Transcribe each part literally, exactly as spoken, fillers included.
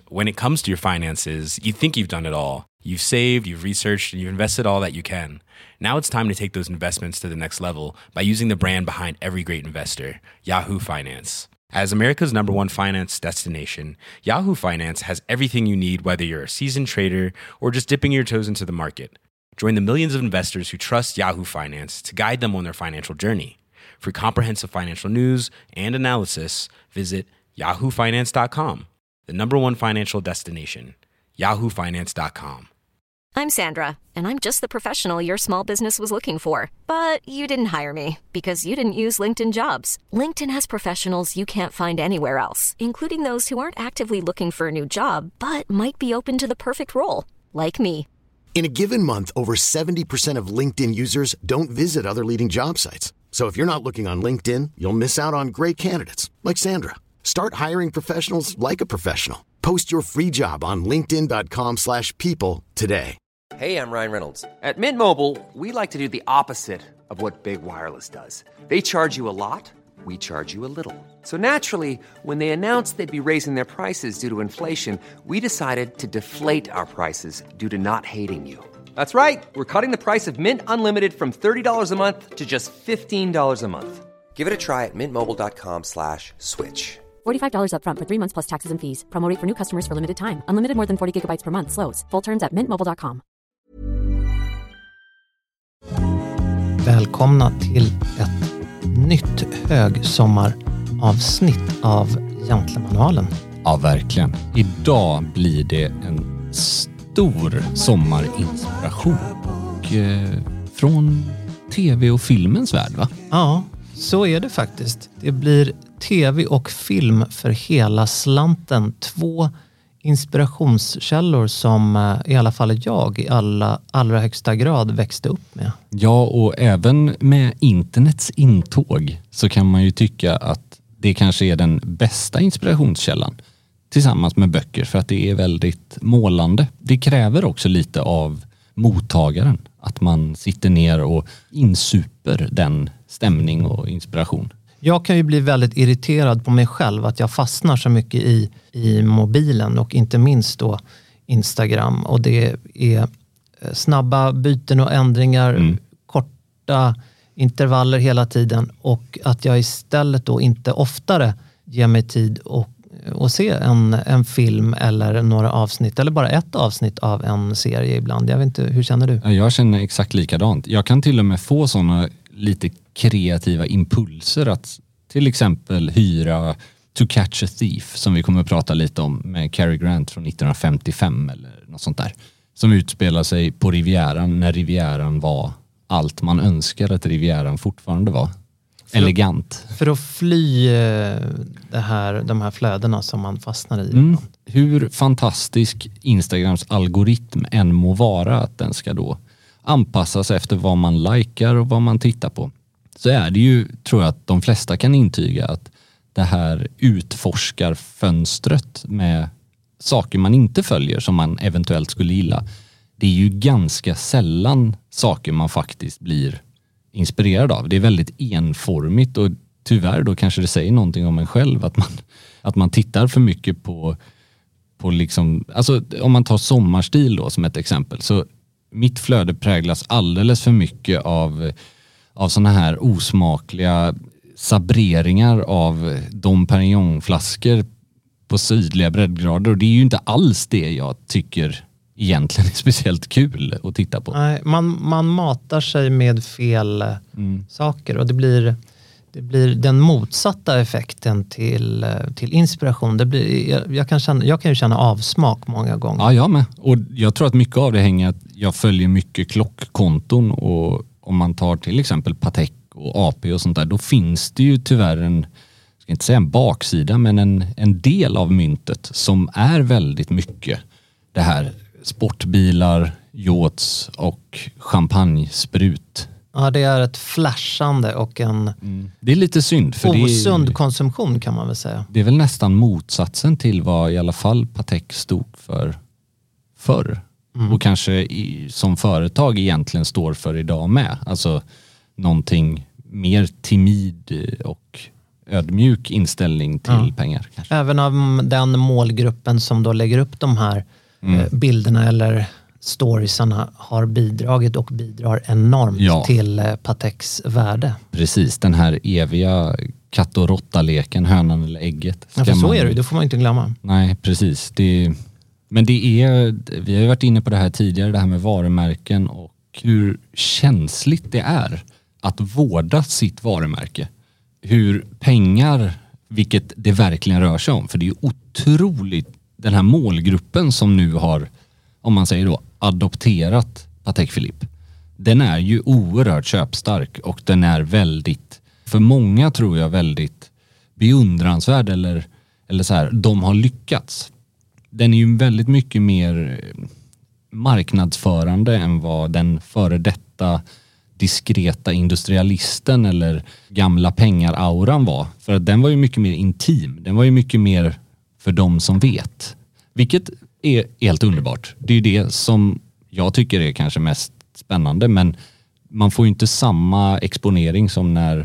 when it comes to your finances, you think you've done it all. You've saved, you've researched, and you've invested all that you can. Now it's time to take those investments to the next level by using the brand behind every great investor, Yahoo Finance. As America's number one finance destination, Yahoo Finance has everything you need, whether you're a seasoned trader or just dipping your toes into the market. Join the millions of investors who trust Yahoo Finance to guide them on their financial journey. For comprehensive financial news and analysis, visit yahoo finance dot com, the number one financial destination, yahoo finance dot com. I'm Sandra, and I'm just the professional your small business was looking for. But you didn't hire me because you didn't use LinkedIn Jobs. LinkedIn has professionals you can't find anywhere else, including those who aren't actively looking for a new job, but might be open to the perfect role, like me. In a given month, over seventy percent of LinkedIn users don't visit other leading job sites. So if you're not looking on LinkedIn, you'll miss out on great candidates like Sandra. Start hiring professionals like a professional. Post your free job on linkedin dot com slash people today. Hey, I'm Ryan Reynolds. At Mint Mobile, we like to do the opposite of what Big Wireless does. They charge you a lot, we charge you a little. So naturally, when they announced they'd be raising their prices due to inflation, we decided to deflate our prices due to not hating you. That's right. We're cutting the price of Mint Unlimited from thirty dollars a month to just fifteen dollars a month. Give it a try at mintmobile.com slash switch. forty-five dollars up front for three months plus taxes and fees. Promo rate for new customers for limited time. Unlimited more than forty gigabytes per month. Slows full terms at mint mobile dot com. Välkomna till ett nytt högsommaravsnitt av Jantlemanualen. Ja, verkligen. Idag blir det en stor sommarinspiration och eh, från tv och filmens värld, va? Ja, så är det faktiskt. Det blir tv och film för hela slanten. Två inspirationskällor som i alla fall jag i alla, allra högsta grad växte upp med. Ja, och även med internets intåg så kan man ju tycka att det kanske är den bästa inspirationskällan tillsammans med böcker, för att det är väldigt målande. Det kräver också lite av mottagaren, att man sitter ner och insuper den stämning och inspiration. Jag kan ju bli väldigt irriterad på mig själv att jag fastnar så mycket i, i mobilen och inte minst då Instagram. Och det är snabba byten och ändringar, mm. korta intervaller hela tiden. Och att jag istället då inte oftare ger mig tid och, och se en, en film eller några avsnitt. Eller bara ett avsnitt av en serie ibland. Jag vet inte, hur känner du? Jag känner exakt likadant. Jag kan till och med få sådana lite kreativa impulser att till exempel hyra To Catch a Thief, som vi kommer att prata lite om, med Cary Grant från nittonhundrafemtiofem eller något sånt där, som utspelar sig på Rivieran när Rivieran var allt man önskar att Rivieran fortfarande var. För elegant. Att, för att fly det här, de här flödena som man fastnar i. Mm. Hur fantastisk Instagrams algoritm än må vara, att den ska då anpassas efter vad man likar och vad man tittar på, så är det ju, tror jag att de flesta kan intyga, att det här utforskarfönstret med saker man inte följer som man eventuellt skulle gilla, det är ju ganska sällan saker man faktiskt blir inspirerad av. Det är väldigt enformigt, och tyvärr då kanske det säger någonting om en själv att man, att man tittar för mycket på, på liksom, alltså om man tar sommarstil då som ett exempel, så mitt flöde präglas alldeles för mycket av, av såna här osmakliga sabreringar av Dom Perignon-flaskor på sydliga breddgrader, och det är ju inte alls det jag tycker egentligen är speciellt kul att titta på. Nej, man, man matar sig med fel mm. saker, och det blir, det blir den motsatta effekten till, till inspiration. Det blir, jag, jag, kan känna, jag kan ju känna avsmak många gånger. Ja, jag med. Och jag tror att mycket av det hänger att jag följer mycket klockkonton, och om man tar till exempel Patek och A P och sånt där, då finns det ju tyvärr en, jag ska inte säga en baksida, men en, en del av myntet som är väldigt mycket det här sportbilar, yachts och champagnesprut. Ja, det är ett flashande och en mm. det är lite synd, för osund det är, konsumtion kan man väl säga. Det är väl nästan motsatsen till vad i alla fall Patek stod för förr. Mm. Och kanske i, som företag egentligen står för idag med. Alltså någonting mer timid och ödmjuk inställning till ja. pengar. Kanske. Även av den målgruppen som då lägger upp de här mm. bilderna eller storiesarna har bidragit och bidrar enormt ja. till Pateks värde. Precis, den här eviga katt- och råttaleken, hönan eller ägget. Ja, för så man... är det, det får man inte glömma. Nej, precis. Det... Men det är, vi har ju varit inne på det här tidigare, det här med varumärken och hur känsligt det är att vårda sitt varumärke. Hur pengar, vilket det verkligen rör sig om. För det är otroligt, den här målgruppen som nu har, om man säger då, adopterat Patek Philippe. Den är ju oerhört köpstark och den är väldigt, för många tror jag, väldigt beundransvärd eller, eller så här, de har lyckats. Den är ju väldigt mycket mer marknadsförande än vad den före detta diskreta industrialisten eller gamla pengar-auran var. För att den var ju mycket mer intim. Den var ju mycket mer för de som vet. Vilket är helt underbart. Det är ju det som jag tycker är kanske mest spännande. Men man får ju inte samma exponering som när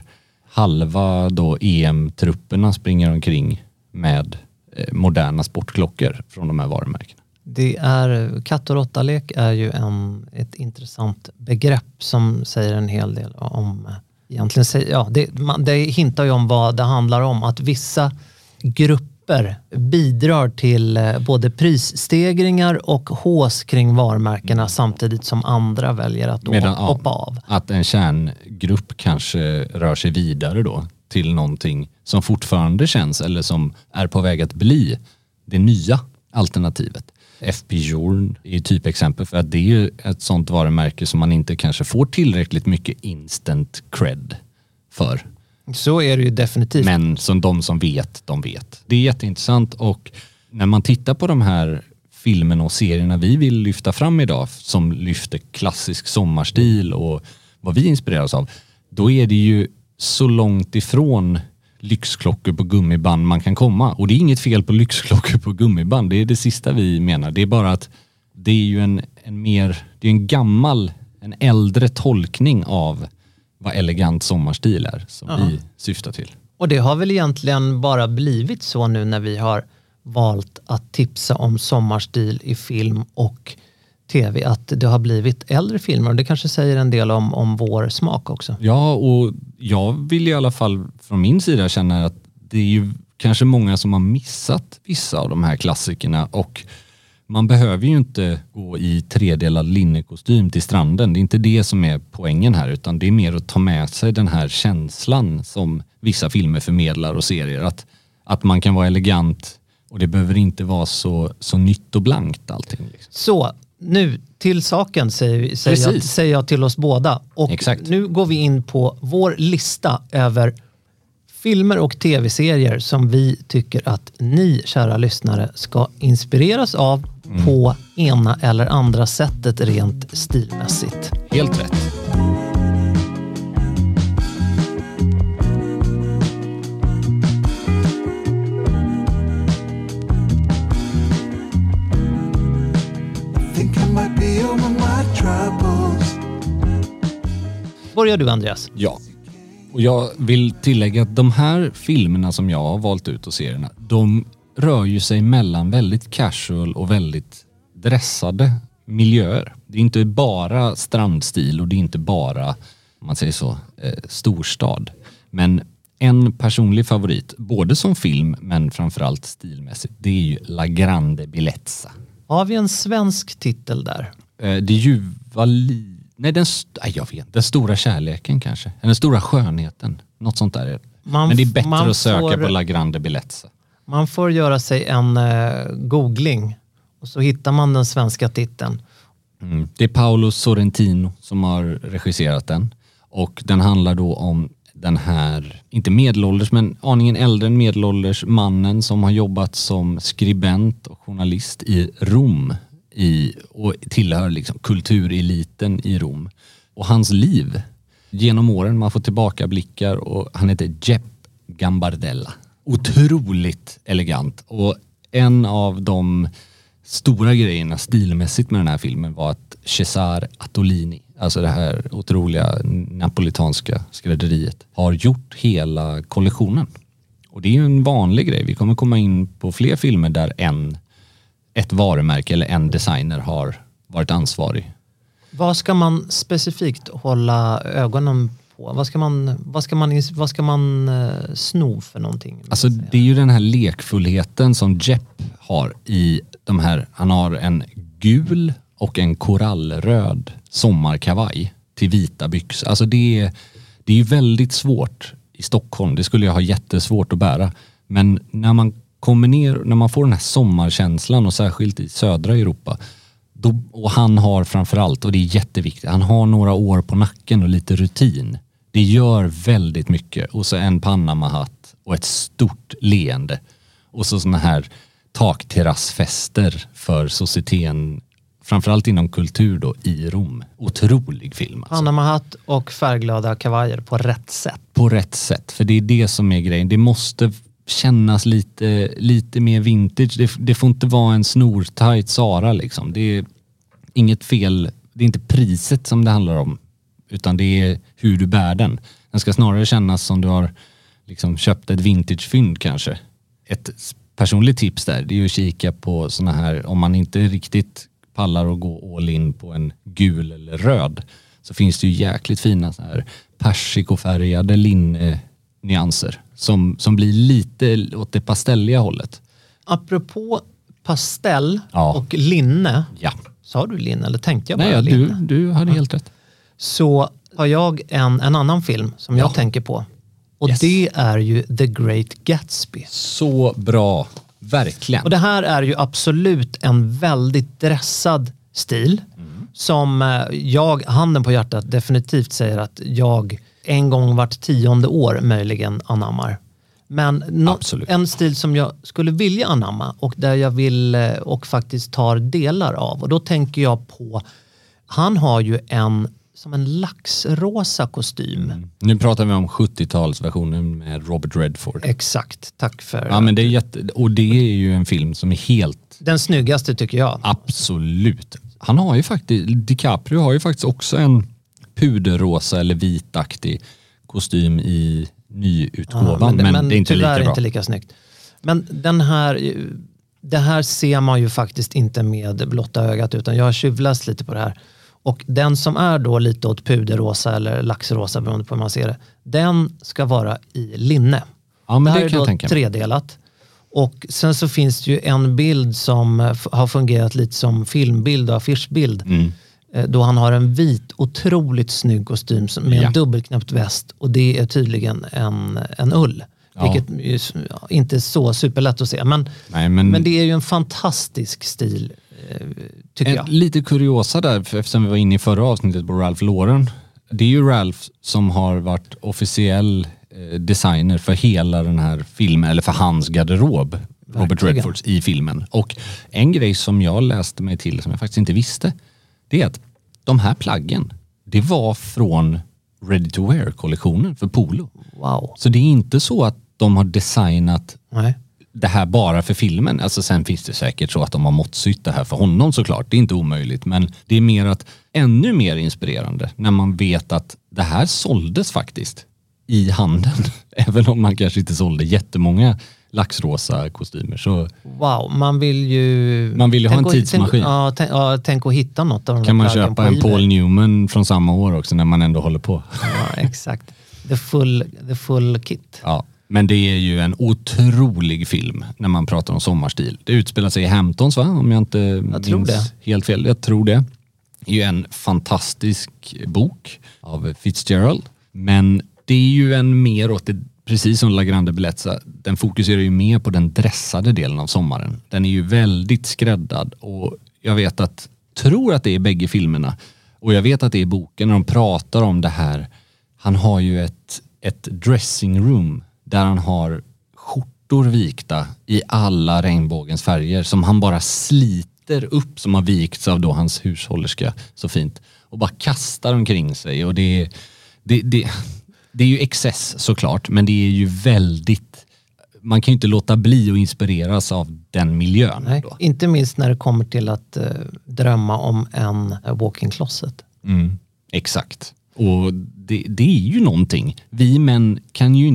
halva då E M-trupperna springer omkring med moderna sportklockor från de här varumärkena. Det är, katt- och råttalek är ju en, ett intressant begrepp som säger en hel del om, egentligen säger, ja, det, man, det hintar ju om vad det handlar om, att vissa grupper bidrar till både prisstegringar och hås kring varumärkena mm. samtidigt som andra väljer att Medan, hoppa ja, av. Att en kärngrupp kanske rör sig vidare då till någonting som fortfarande känns eller som är på väg att bli det nya alternativet. F P Journe är ju typ exempel för att det är ju ett sånt varumärke som man inte kanske får tillräckligt mycket instant cred för. Så är det ju definitivt. Men som de som vet, de vet. Det är jätteintressant och när man tittar på de här filmerna och serierna vi vill lyfta fram idag som lyfter klassisk sommarstil och vad vi inspireras av, då är det ju så långt ifrån lyxklockor på gummiband man kan komma. Och det är inget fel på lyxklockor på gummiband. Det är det sista vi menar. Det är bara att det är ju en, en mer, det är en gammal, en äldre tolkning av vad elegant sommarstil är som ja. vi syftar till. Och det har väl egentligen bara blivit så nu när vi har valt att tipsa om sommarstil i film och tv, att det har blivit äldre filmer och det kanske säger en del om, om vår smak också. Ja, och jag vill i alla fall från min sida känna att det är ju kanske många som har missat vissa av de här klassikerna och man behöver ju inte gå i tredelad linnekostym till stranden. Det är inte det som är poängen här utan det är mer att ta med sig den här känslan som vissa filmer förmedlar och serier. Att, att man kan vara elegant och det behöver inte vara så, så nytt och blankt allting. Liksom. Så nu till saken säger, säger, jag, säger jag till oss båda. Och Exakt. Nu går vi in på vår lista över filmer och tv-serier som vi tycker att ni, kära lyssnare, ska inspireras av mm. på ena eller andra sättet rent stilmässigt. Helt rätt. Börjar du, Andreas? Ja. Och jag vill tillägga att de här filmerna som jag har valt ut och serierna, de rör ju sig mellan väldigt casual och väldigt dressade miljöer. Det är inte bara strandstil och det är inte bara, om man säger så, eh, storstad. Men en personlig favorit, både som film men framförallt stilmässigt, det är ju La Grande Bellezza. Har vi en svensk titel där? Eh, det ljuva li... Nej, den, st- jag vet, den stora kärleken kanske. Den stora skönheten. Något sånt där. Man, men det är bättre att söka får, på La Grande Bellezza. Man får göra sig en uh, googling och så hittar man den svenska titeln. Mm. Det är Paolo Sorrentino som har regisserat den. Och den handlar då om den här, inte medelålders men aningen äldre än medelålders mannen som har jobbat som skribent och journalist i Rom. I, och tillhör liksom kultureliten i Rom. Och hans liv genom åren, man får tillbaka blickar och han heter Jep Gambardella. Otroligt elegant. Och en av de stora grejerna stilmässigt med den här filmen var att Cesare Attolini, alltså det här otroliga napolitanska skrädderiet, har gjort hela kollektionen. Och det är ju en vanlig grej. Vi kommer komma in på fler filmer där en, ett varumärke eller en designer har varit ansvarig. Vad ska man specifikt hålla ögonen på? Vad ska man, vad ska man, vad ska man uh, sno för någonting? Alltså det är ju den här lekfullheten som Jepp har i de här. Han har en gul och en korallröd sommarkavaj till vita byxor. Alltså det är, det är ju väldigt svårt i Stockholm. Det skulle jag ha jättesvårt att bära. Men när man kommer ner, när man får den här sommarkänslan och särskilt i södra Europa. Då, och han har framförallt, och det är jätteviktigt, han har några år på nacken och lite rutin. Det gör väldigt mycket. Och så en Panama-hatt och ett stort leende. Och så såna här takterrassfester för societeten, framförallt inom kultur då, i Rom. Otrolig film. Alltså. Panama-hatt och färgglada kavajer på rätt sätt. På rätt sätt, för det är det som är grejen. Det måste kännas lite, lite mer vintage. Det, det får inte vara en snortajt Zara liksom. Det är inget fel. Det är inte priset som det handlar om, utan det är hur du bär den. Den ska snarare kännas som du har liksom köpt ett vintagefynd kanske. Ett personligt tips där, det är ju att kika på såna här, om man inte riktigt pallar att gå all in på en gul eller röd, så finns det ju jäkligt fina så här persikofärgade linne-nyanser som, som blir lite åt det pastelliga hållet. Apropå pastell Ja. och linne. Ja. Sa du linne eller tänkte jag bara Nej, ja, du, linne? du hade helt rätt. Så har jag en, en annan film som jag Ja. tänker på. Och Yes. det är ju The Great Gatsby. Så bra, verkligen. Och det här är ju absolut en väldigt dressad stil. Mm. Som eh, jag, handen på hjärtat, definitivt säger att jag en gång vart tionde år möjligen anammar. Men no- en stil som jag skulle vilja anamma och där jag vill eh, och faktiskt tar delar av. Och då tänker jag på, han har ju en som en laxrosa kostym. Mm. Nu pratar vi om sjuttiotalsversionen med Robert Redford. Exakt, tack för Ja, men det är jätte, och det är ju en film som är helt... Den snyggaste tycker jag. Absolut. Han har ju faktiskt, DiCaprio har ju faktiskt också en puderrosa eller vitaktig kostym i nyutgåvan, ja, men, men, men det är inte lika bra. inte lika snyggt. Men den här, det här ser man ju faktiskt inte med blotta ögat, utan jag har tjuvläst lite på det här. Och den som är då lite åt puderrosa eller laxrosa, beroende på hur man ser det, den ska vara i linne. Ja, men det, det här kan är jag då tänka mig. tredelat. Och sen så finns det ju en bild som f- har fungerat lite som filmbild och affischbild. Mm. Eh, Då han har en vit, otroligt snygg kostym som- med Ja. en dubbelknäppt väst. Och det är tydligen en, en ull. Ja. Vilket ju s- ja, inte är så superlätt att se. Men, Nej, men, men det är ju en fantastisk stil, eh, tycker en, jag. lite kuriosa där, för eftersom vi var inne i förra avsnittet på Ralph Lauren. Det är ju Ralph som har varit officiell eh, designer för hela den här filmen, eller för hans garderob. Robert Verkligen. Redfords i filmen. Och en grej som jag läste mig till som jag faktiskt inte visste, det är att de här plaggen, det var från Ready to Wear-kollektionen för Polo. Wow. Så det är inte så att de har designat Nej. det här bara för filmen. Alltså sen finns det säkert så att de har måttsytt det här för honom såklart. Det är inte omöjligt. Men det är mer att ännu mer inspirerande när man vet att det här såldes faktiskt i handeln. Även om man kanske inte sålde jättemånga laxrosa kostymer. Så Wow, man vill ju... Man vill ju ha tänk en att- tidsmaskin. Tänk, ja, tänk, ja, tänk att hitta något av de kan där man plaggen köpa på en eBay. Paul Newman från samma år också när man ändå håller på. Ja, exakt. The full, the full kit. Ja, men det är ju en otrolig film när man pratar om sommarstil. Det utspelar sig i Hamptons, va? Om jag inte Jag tror minns det. helt fel. Jag tror det. Det är ju en fantastisk bok av Fitzgerald. Men det är ju en mer åt det, precis som La Grande Bellezza, den fokuserar ju mer på den dressade delen av sommaren. Den är ju väldigt skräddad och jag vet att, tror att det är bägge filmerna och jag vet att det är boken när de pratar om det här. Han har ju ett, ett dressing room där han har skjortor vikta i alla regnbågens färger som han bara sliter upp, som har vikts av då hans hushållerska så fint och bara kastar omkring sig. Och det är, det, det, det är ju excess såklart, men det är ju väldigt, man kan ju inte låta bli att inspireras av den miljön. Nej, då. inte minst när det kommer till att eh, drömma om en eh, walk-in closet. Mm, exakt. Och det, det är ju någonting. Vi män kan ju inte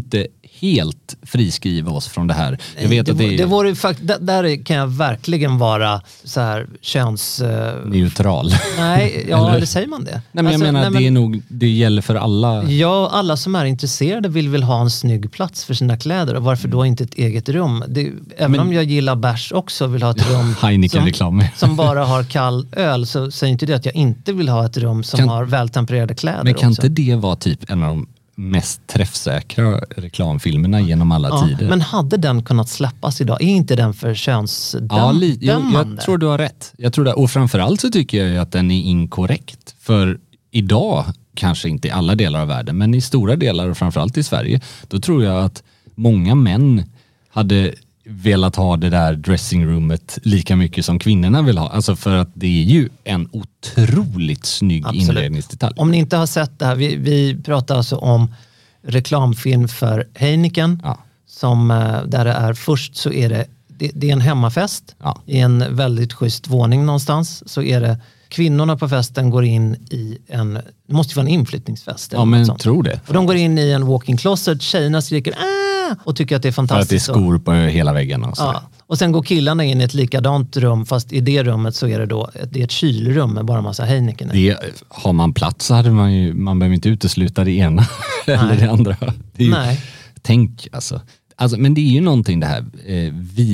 helt friskriva oss från det här. Jag vet det, att det, är... det vore fakt- där, där kan jag verkligen vara så här köns... Uh... neutral. Nej, ja, eller säger man det? Nej, men alltså, jag menar nej, att men... det är nog, det gäller för alla. Ja, alla som är intresserade vill väl ha en snygg plats för sina kläder. Och varför då inte ett eget rum? Det, även men... om jag gillar bärs också vill ha ett rum Heineken-reklam. som, som bara har kall öl, så säger inte det att jag inte vill ha ett rum som kan... har vältempererade kläder. Men kan också. inte det vara typ en av de mest träffsäkra reklamfilmerna genom alla ja, tider? Men hade den kunnat släppas idag? Är inte den för könsdömande? Ja, li- jag, jag tror du har rätt. Jag tror det. Och framförallt så tycker jag ju att den är inkorrekt. För idag, kanske inte i alla delar av världen, men i stora delar och framförallt i Sverige, då tror jag att många män hade velat ha det där dressingroomet lika mycket som kvinnorna vill ha. Alltså för att det är ju en otroligt snygg Absolut. inredningsdetalj. Om ni inte har sett det här, vi, vi pratar alltså om reklamfilm för Heineken. Ja. Som, där det är först så är det, det, det är en hemmafest Ja. i en väldigt schysst våning någonstans. Så är det kvinnorna på festen går in i en, det måste ju vara en inflyttningsfest. Ja, men tror det. Och de går in i en walk-in closet, tjejerna skriker ah! och tycker att det är För att fantastiskt. det är skor på hela väggen. Och, så. Ja. Och sen går killarna in i ett likadant rum, fast i det rummet så är det då det är ett kylrum med bara en massa Heineken i. Det, har man plats så hade man ju, man behöver inte utesluta det ena eller det andra. Det är ju, Nej. Tänk alltså. alltså. Men det är ju någonting det här eh,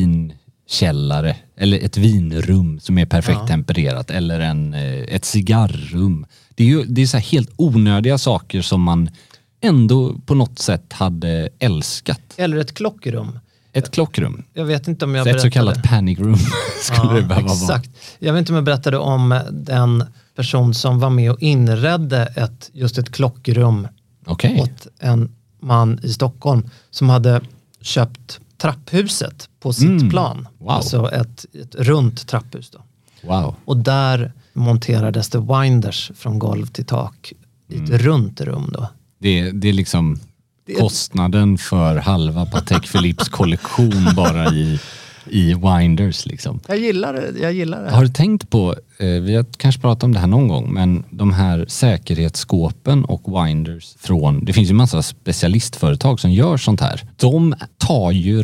vinkällare eller ett vinrum som är perfekt Ja. tempererat eller en, eh, ett cigarrum. Det är ju det är så här helt onödiga saker som man ändå på något sätt hade älskat. Eller ett klockrum. Ett klockrum. Jag vet inte om jag Ett berättade. så kallat panic room skulle det behöva vara. Exakt. Jag vet inte om jag berättade om den person som var med och inredde ett, just ett klockrum Okej. åt en man i Stockholm som hade köpt trapphuset på sitt Mm. plan. Wow. Alltså ett, ett runt trapphus då. Wow. Och där monterades det winders från golv till tak i ett Mm. runt rum då. Det, det är liksom Det är- kostnaden för halva Patek Philippes kollektion bara i, i winders liksom. Jag gillar det, jag gillar det. Har du tänkt på, eh, vi har kanske pratat om det här någon gång, men de här säkerhetsskåpen och winders från, det finns ju massa specialistföretag som gör sånt här. De tar ju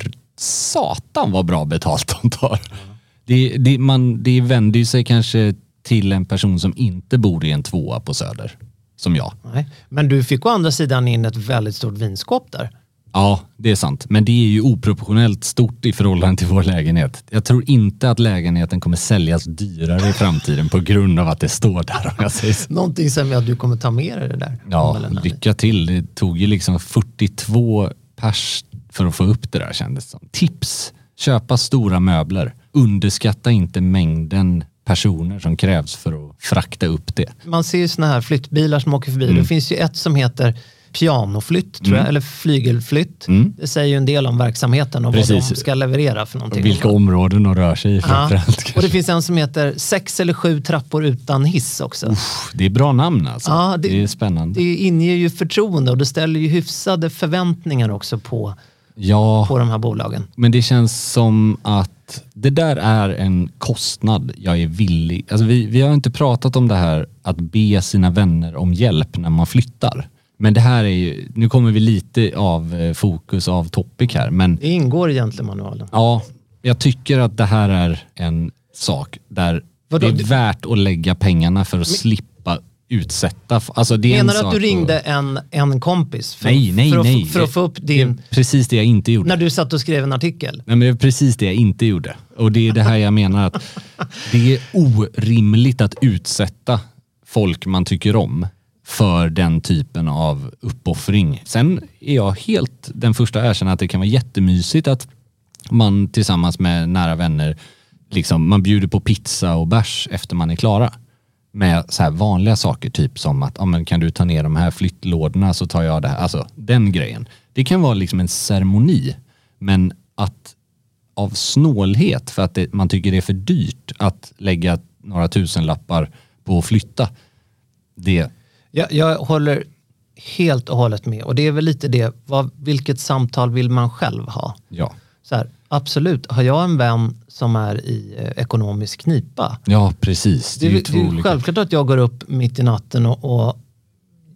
satan vad bra betalt de tar. Det, det, man, det vänder ju sig kanske till en person som inte bor i en tvåa på Söder, som jag. Nej. Men du fick å andra sidan in ett väldigt stort vinskåp där. Ja, det är sant. Men det är ju oproportionellt stort i förhållande till vår lägenhet. Jag tror inte att lägenheten kommer säljas dyrare i framtiden på grund av att det står där, om jag säger så. Någonting som att du kommer ta med dig det där. Ja, Eller nej. lycka till. Det tog ju liksom fyrtiotvå pers för att få upp det där, kändes som. Tips. Köpa stora möbler. Underskatta inte mängden personer som krävs för att frakta upp det. Man ser ju såna här flyttbilar som åker förbi. Mm. Det finns ju ett som heter pianoflytt, tror jag, eller flygelflytt. Mm. Det säger ju en del om verksamheten och Precis. vad de ska leverera för någonting. Och vilka områden de rör sig i framförallt. Ja. Och det finns en som heter sex eller sju trappor utan hiss också. Uff, det är bra namn alltså. Ja, det, det är spännande. Det inger ju förtroende och det ställer ju hyfsade förväntningar också på, Ja, på de här bolagen. men det känns som att det där är en kostnad jag är villig. Alltså vi, vi har inte pratat om det här att be sina vänner om hjälp när man flyttar. Men det här är ju, nu kommer vi lite av eh, fokus av topic här. Men Det ingår egentligen i manualen. ja, jag tycker att det här är en sak där Vadå? det är värt att lägga pengarna för att slippa utsätta. Alltså det är Menar en du att sak du ringde att, en, en kompis för, nej, nej, för, att, nej. för att få upp Det din... är precis det jag inte gjorde. När du satt och skrev en artikel? Nej, men det är precis det jag inte gjorde. Och det är det här jag menar att det är orimligt att utsätta folk man tycker om för den typen av uppoffring. Sen är jag helt den första att erkänna att det kan vara jättemysigt att man tillsammans med nära vänner liksom, man bjuder på pizza och bärs efter man är klara. Med så här vanliga saker, typ som att ah, men kan du ta ner de här flyttlådorna så tar jag det här. Alltså den grejen. Det kan vara liksom en ceremoni, men att av snålhet för att det, man tycker det är för dyrt att lägga några tusenlappar på att flytta. Det... Jag, jag håller helt och hållet med. Och det är väl lite det, vad, vilket samtal vill man själv ha? Ja. Så här, absolut, har jag en vän som är i eh, ekonomisk knipa? Ja, precis. Det, Det, är är, ju det är två olika. självklart att jag går upp mitt i natten och, och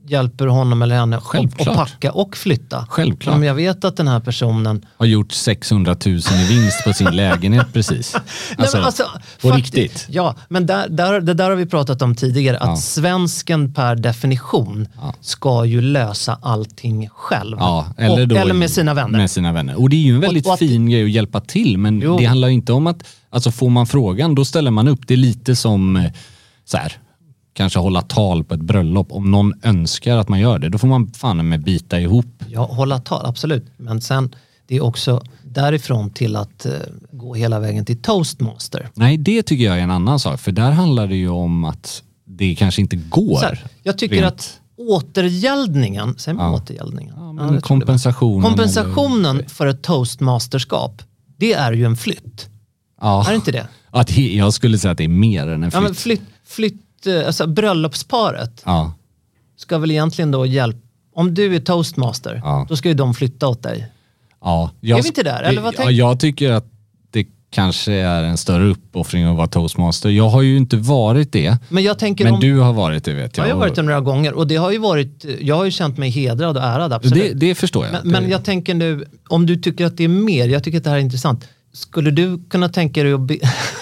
hjälper honom eller henne att packa och flytta. Självklart. Om jag vet att den här personen har gjort sexhundratusen i vinst på sin lägenhet precis. Alltså, Nej, alltså på faktiskt, riktigt. Ja, men där, där, det där har vi pratat om tidigare. Att ja. svensken per definition ja. ska ju lösa allting själv. Ja, eller, och, då eller med sina vänner. Med sina vänner. Och det är ju en väldigt och, och fin att, grej att hjälpa till. Men jo. det handlar inte om att, alltså får man frågan, då ställer man upp. Det är lite som så här, kanske hålla tal på ett bröllop. Om någon önskar att man gör det, då får man fan med bita ihop. Ja, hålla tal, absolut. Men sen, det är också därifrån till att uh, gå hela vägen till toastmaster. Nej, det tycker jag är en annan sak. För där handlar det ju om att det kanske inte går. Här, jag tycker rent. att återgäldningen, säger man ja. återgäldningen? Ja, men ja, kompensationen. Kompensationen eller... för ett toastmasterskap, det är ju en flytt. Ja. Är det inte det? Att jag skulle säga att det är mer än en flytt. Ja, men flytt, flytt alltså bröllopsparet ja. ska väl egentligen då hjälpa. Om du är toastmaster, ja. då ska ju de flytta åt dig. Ja, jag, är vi inte där? Eller vad ja, jag tycker att det kanske är en större uppoffring att vara toastmaster. Jag har ju inte varit det. Men, jag tänker men om, du har varit det, vet jag. Ja, jag har varit det några gånger. Och det har ju varit, jag har ju känt mig hedrad och ärad, absolut. Det, det förstår jag. Men, men jag tänker nu, om du tycker att det är mer, jag tycker att det här är intressant. Skulle du kunna tänka dig att be,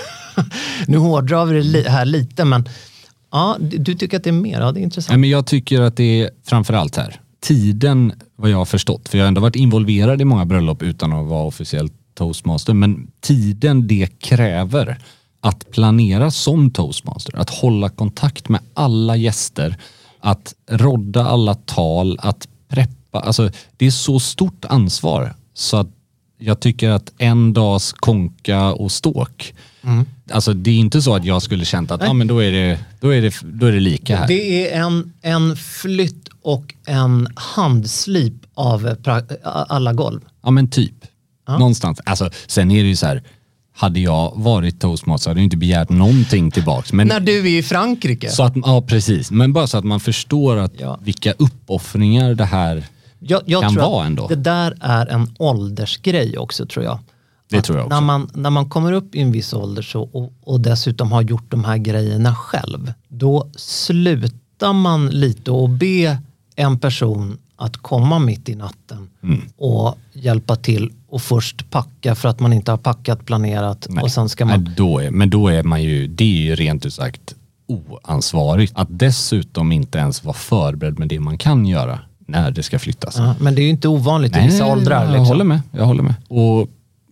nu hårdrar vi det här lite, men ja, du tycker att det är mer, ja, det är intressant. Ja, men jag tycker att det är framförallt här. Tiden, vad jag har förstått, för jag har ändå varit involverad i många bröllop utan att vara officiellt toastmaster, men tiden det kräver att planera som toastmaster, att hålla kontakt med alla gäster, att rodda alla tal, att preppa, alltså det är så stort ansvar så att jag tycker att en dags konka och ståk. Mm. Alltså det är inte så att jag skulle känt att ah, men då är det då är det då är det lika här. Det är en en flytt och en handslip av pra- alla golv. Ja, men typ. Ja. Någonstans. Alltså sen är det ju så här, hade jag varit toastmaster hade jag inte begärt någonting tillbaks. Men när du är i Frankrike. Så att, ja, precis. Men bara så att man förstår att ja. vilka uppoffringar det här jag, jag kan tror vara ändå. Det där är en åldersgrej också, tror jag. Det tror jag också. När man, när man kommer upp i en viss ålder så, och, och dessutom har gjort de här grejerna själv, då slutar man lite och be en person att komma mitt i natten mm. och hjälpa till och först packa för att man inte har packat planerat. Nej. Och sen ska man... Nej, då är, men då är man ju, det är ju rent ut sagt oansvarigt. Att dessutom inte ens vara förberedd med det man kan göra när det ska flyttas. Ja, men det är ju inte ovanligt nej, i vissa åldrar. Jag liksom. håller med, jag håller med. Och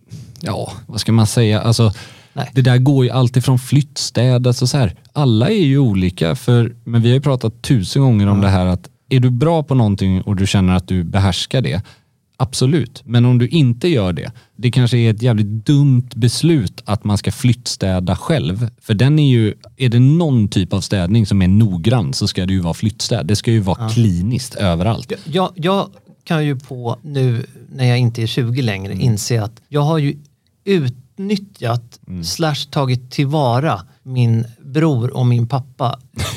ja, vad ska man säga? Alltså, nej. Det där går ju alltid från flyttstädas och så här. Alla är ju olika, för, men vi har ju pratat tusen gånger om ja. det här att är du bra på någonting och du känner att du behärskar det, absolut. Men om du inte gör det, det kanske är ett jävligt dumt beslut att man ska flyttstäda själv. För den är ju, är det någon typ av städning som är noggrann så ska det ju vara flyttstäd. Det ska ju vara ja. kliniskt överallt. Jag, jag kan ju på nu när jag inte är tjugo längre mm. inse att jag har ju utnyttjat mm. slash tagit tillvara min bror och min pappa.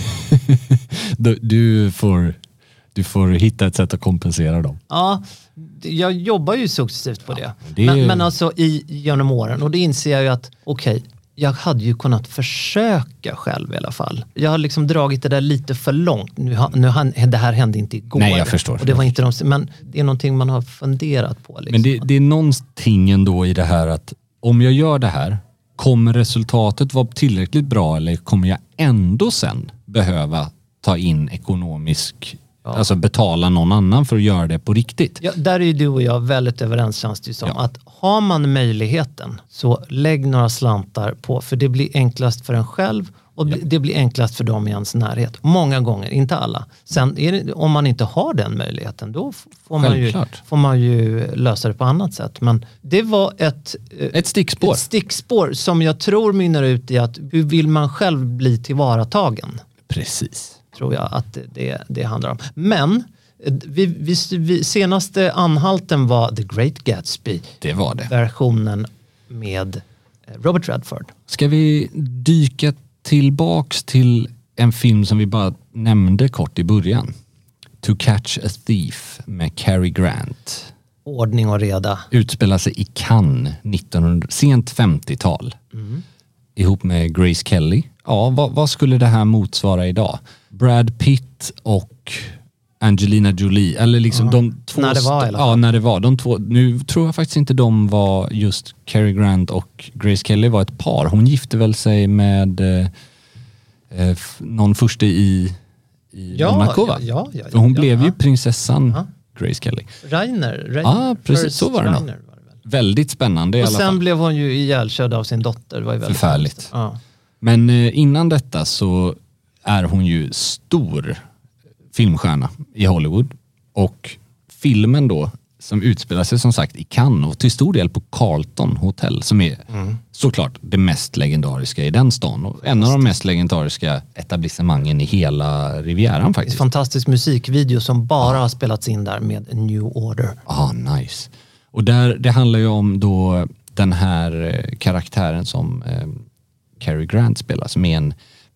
du, du får... Du får hitta ett sätt att kompensera dem. Ja, jag jobbar ju successivt på det. Ja, det men, men alltså i, genom åren. Och det inser jag ju att, okej, okay, jag hade ju kunnat försöka själv i alla fall. Jag har liksom dragit det där lite för långt. Nu, nu det här hände inte igår. Nej, jag förstår. Och det var inte de, men det är någonting man har funderat på. Liksom. Men det, det är någonting ändå i det här att om jag gör det här, kommer resultatet vara tillräckligt bra eller kommer jag ändå sen behöva ta in ekonomisk... Ja. Alltså betala någon annan för att göra det på riktigt. Ja, där är ju du och jag väldigt överens, känns det som. Ja. Att har man möjligheten så lägg några slantar på, för det blir enklast för en själv och ja. det blir enklast för dem i ens närhet. Många gånger, inte alla. Sen är det, om man inte har den möjligheten, då får man, ju, får man ju lösa det på annat sätt. Men det var ett, ett, stickspår. ett stickspår som jag tror mynnar ut i att hur vill man själv bli tillvaratagen? Precis. Tror jag att det, det handlar om. Men vi, vi, vi, senaste anhalten var The Great Gatsby. Det var det. Versionen med Robert Redford. Ska vi dyka tillbaks till en film som vi bara nämnde kort i början? To Catch a Thief med Cary Grant. Ordning och reda. Utspelar sig i Cannes, nittonhundra, sent femtiotal. Mm. Ihop med Grace Kelly. Ja, vad, vad skulle det här motsvara idag? Brad Pitt och Angelina Jolie, eller liksom Ja. de två... När det var, st- eller? Ja, när det var. De två, nu tror jag faktiskt inte de var just Cary Grant och Grace Kelly var ett par. Hon gifte väl sig med eh, eh, någon första i, i Ja, Monaco, va? ja, ja, ja, För hon ja, blev ja. ju prinsessan Ja. Grace Kelly. Rainer. Rainer. Ja, precis. First Så var det nog. Rainer var det väl. Väldigt spännande i Och alla sen fall. blev hon ju ihjälkörd av sin dotter. Det var ju väldigt Förfärligt. hemskt. Ja. Men eh, innan detta så är hon ju stor filmstjärna i Hollywood. Och filmen då, som utspelar sig som sagt i Cannes och till stor del på Carlton Hotel, som är Mm. såklart det mest legendariska i den stan. Och en av de mest legendariska etablissemangen i hela Rivieran Det är faktiskt. en fantastisk musikvideo som bara har spelats in där med New Order. Ah, nice. Och där, det handlar ju om då den här eh, karaktären som eh, Cary Grant spelar, som är en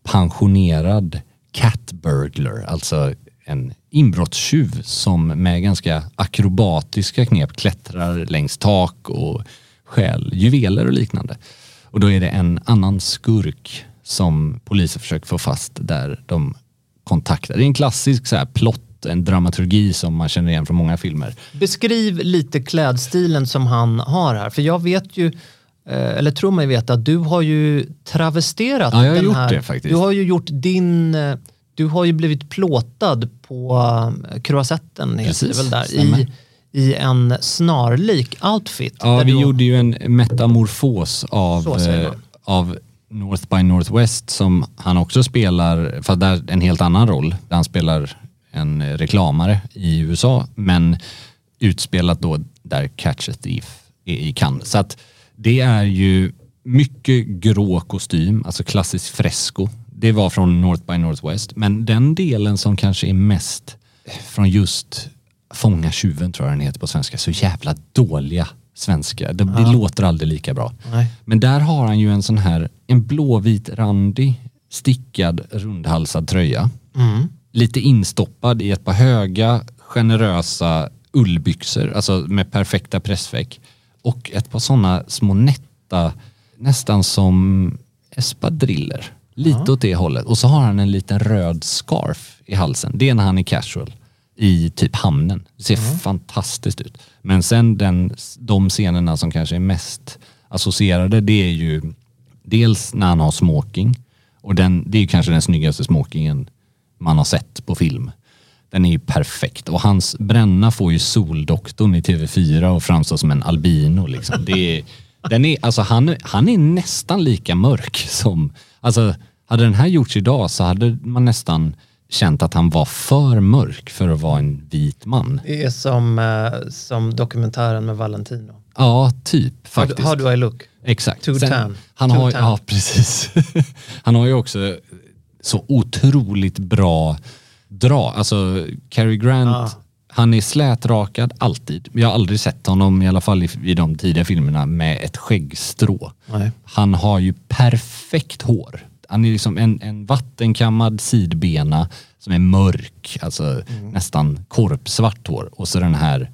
pensionerad cat burglar, alltså en inbrottstjuv som med ganska akrobatiska knep klättrar längs tak och stjäl juveler och liknande. Och då är det en annan skurk som polisen försöker få fast där de kontaktar. Det är en klassisk så här plott, en dramaturgi som man känner igen från många filmer. Beskriv lite klädstilen som han har här. För jag vet ju, eh, eller tror mig veta, att du har ju travesterat Ja, jag har den gjort här. det faktiskt. Du har ju gjort din... eh, Du har ju blivit plåtad på uh, Croisetten, heter Precis, det väl där, stämmer. i, i en snarlik outfit. Ja, där vi du- gjorde ju en metamorfos av, Så säger eh, man. av North by Northwest som han också spelar, för där en helt annan roll. Där han spelar en eh, reklamare i U S A, men utspelat då där Catch a Thief är i Cannes. Så att det är ju mycket grå kostym, alltså klassisk fresco. Det var från North by Northwest, men den delen som kanske är mest från just Fånga tjuven, tror jag den heter på svenska, så jävla dåliga svenska. Det, det låter aldrig lika bra. Nej. Men där har han ju en sån här, en blåvit randig, stickad, rundhalsad tröja. Mm. Lite instoppad i ett par höga, generösa ullbyxor, alltså med perfekta pressveck. Och ett par såna små nätta, nästan som espadriller. Lite åt det hållet. Och så har han en liten röd scarf i halsen. Det är när han är casual i typ hamnen. Det ser fantastiskt ut. Men sen den, de scenerna som kanske är mest associerade, det är ju dels när han har smoking. Och den, det är ju kanske den snyggaste smokingen man har sett på film. Den är ju perfekt. Och hans bränna får ju Soldoktorn i T V fyra och framstår som en albino. Liksom. Det är, den är, alltså han, han är nästan lika mörk som... Alltså, hade den här gjorts idag så hade man nästan känt att han var för mörk för att vara en vit man. Det är som, eh, som dokumentären med Valentino. Ja, typ How, faktiskt. how do I look? Exakt. Too tan. Han Too har, tan. ja, precis. Han har ju också så otroligt bra dra. Alltså, Cary Grant, Ja. han är slätrakad alltid. Jag har aldrig sett honom, i alla fall i, i de tidiga filmerna, med ett skäggstrå. Nej. Han har ju perfekt hår. Han är liksom en, en vattenkammad sidbena som är mörk, alltså Mm. nästan korpsvart hår. Och så den här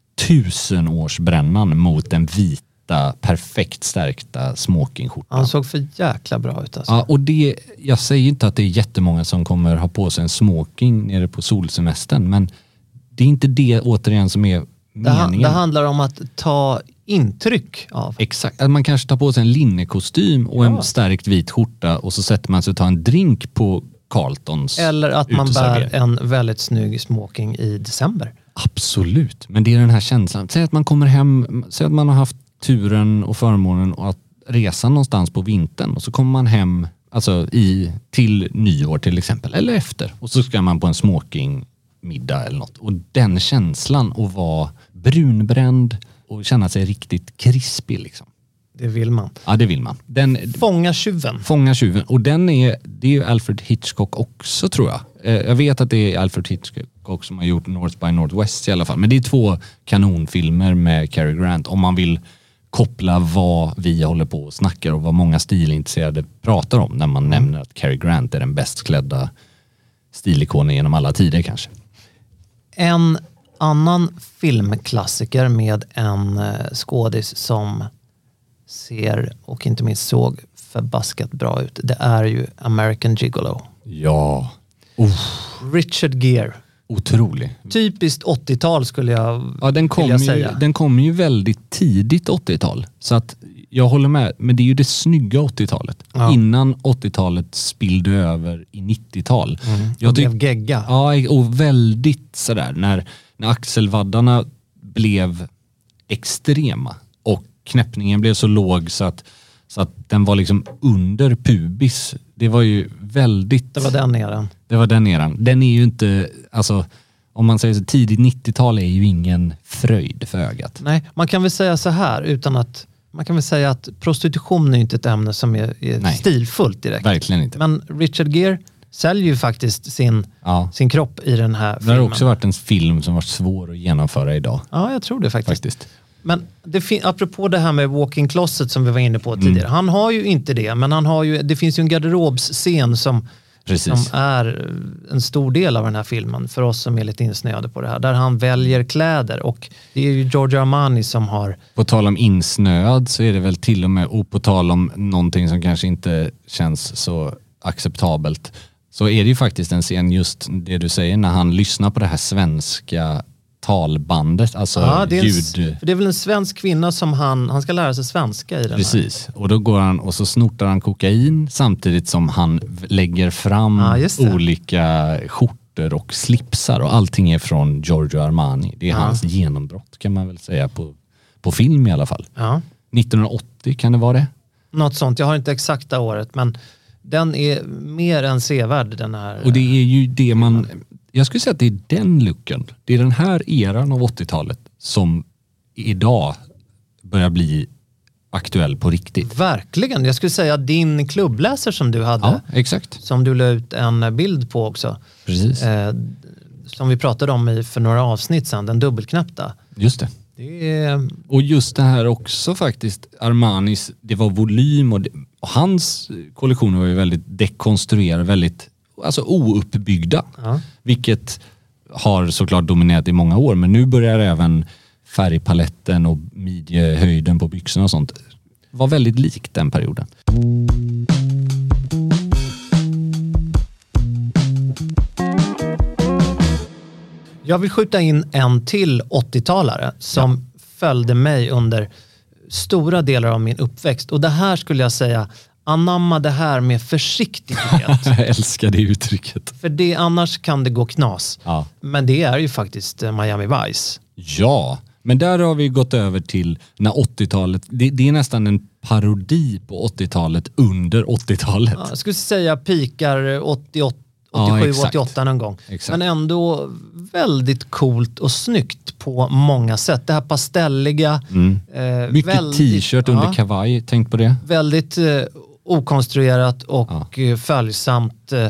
tusenårsbrännan mot den vita, perfekt stärkta smokingskjortan. Han såg för jäkla bra ut alltså. Ja, och det, jag säger inte att det är jättemånga som kommer ha på sig en smoking nere på solsemestern, men det är inte det återigen som är det, ha, meningen. det handlar om att ta intryck av. Exakt, att man kanske tar på sig en linnekostym och Ja. en stärkt vit skjorta och så sätter man sig och tar en drink på Carltons Eller att man uteservering. bär en väldigt snygg smoking i december. Absolut, men det är den här känslan. Säg att man kommer hem, säg att man har haft turen och förmånen att resa någonstans på vintern och så kommer man hem alltså i, till nyår till exempel, eller efter. Och så ska man på en smokingmiddag eller något. Och den känslan att vara brunbränd och känna sig riktigt krispig liksom. Det vill man. Ja, det vill man. Den, Fånga tjuven. Fånga tjuven. Och den är, det är ju Alfred Hitchcock också, tror jag. Eh, jag vet att det är Alfred Hitchcock som har gjort North by Northwest i alla fall. Men det är två kanonfilmer med Cary Grant. Om man vill koppla vad vi håller på och snackar och vad många stilintresserade pratar om när man nämner att Cary Grant är den bäst klädda stilikonen genom alla tider kanske. En annan filmklassiker med en eh, skådis som ser och inte minst såg förbaskat bra ut. Det är ju American Gigolo. Ja. Richard Gere. Otrolig. Typiskt åttiotal skulle jag Ja, den kom vilja ju, säga. den kom ju väldigt tidigt åttiotal. Så att jag håller med, men det är ju det snygga åttiotalet. Ja. Innan åttiotalet spillde över i nittiotal. Mm. Jag Och blev tyck- gegga. Ja, och väldigt sådär när, när axelvaddarna blev extrema och knäppningen blev så låg så att, så att den var liksom under pubis. Det var ju väldigt... Det var den eran. Det var den eran. Den är ju inte, alltså om man säger så, tidigt nittiotal är ju ingen fröjd för ögat. Nej, man kan väl säga så här utan att man kan väl säga att prostitution är inte ett ämne som är, är Nej. stilfullt direkt. Verkligen inte. Men Richard Gere säljer ju faktiskt sin, Ja. sin kropp i den här Det filmen. har också varit en film som var svår att genomföra idag. Ja, jag tror det faktiskt. Faktiskt. Men det fin- apropå det här med walk-in closet som vi var inne på Mm. tidigare. Han har ju inte det, men han har ju, det finns ju en garderobsscen som, Precis. som är en stor del av den här filmen för oss som är lite insnöade på det här. Där han väljer kläder och det är ju Giorgio Armani som har... På tal om insnöad så är det väl till och med, och på tal om någonting som kanske inte känns så acceptabelt, så är det ju faktiskt en scen, just det du säger, när han lyssnar på det här svenska talbandet, alltså Ja, det, är en, ljud... för det är väl en svensk kvinna som han, han ska lära sig svenska i den Precis, och då går han och så snortar han kokain samtidigt som han v- lägger fram Ja, just det. olika skjortor och slipsar och allting är från Giorgio Armani. Det är Ja. hans genombrott kan man väl säga på, på film i alla fall. här. Ja, nittonhundraåttio kan det vara det? något sånt. Jag har inte exakta året, men den är mer än sevärd den här. Och det är ju det man, jag skulle säga att det är den looken, det är den här eran av åttiotalet som idag börjar bli aktuell på riktigt. Verkligen. Jag skulle säga din klubbläser som du hade, Ja, exakt. som du la ut en bild på också. Precis. Eh, som vi pratade om i, för några avsnitt sedan, den dubbelknappta. Just det. Det är, Och just det här också faktiskt, Armanis, det var volym och, det, och hans kollektioner var ju väldigt dekonstruerade, väldigt alltså ouppbyggda. Ja. Vilket har såklart dominerat i många år, men nu börjar även färgpaletten och midjehöjden på byxorna och sånt var väldigt likt den perioden. jag vill skjuta in en till åttiotalare som följde mig under stora delar av min uppväxt. Och det här skulle jag säga, anamma det här med försiktighet. Jag älskar det uttrycket. För det, annars kan det gå knas. Ja. Men det är ju faktiskt eh, Miami Vice. Ja, men där har vi gått över till när åttiotalet, det, det är nästan en parodi på åttiotalet under åttiotalet. Ja, jag skulle säga pikar åttioåtta, Ja, åttiosju, exakt. åttioåtta någon gång. Exakt. Men ändå väldigt coolt och snyggt på många sätt. Det här pastelliga. Eh, Mycket väldigt- t-shirt under ja, kavaj, tänk på det. Väldigt eh, okonstruerat och eh, följsamt. Eh,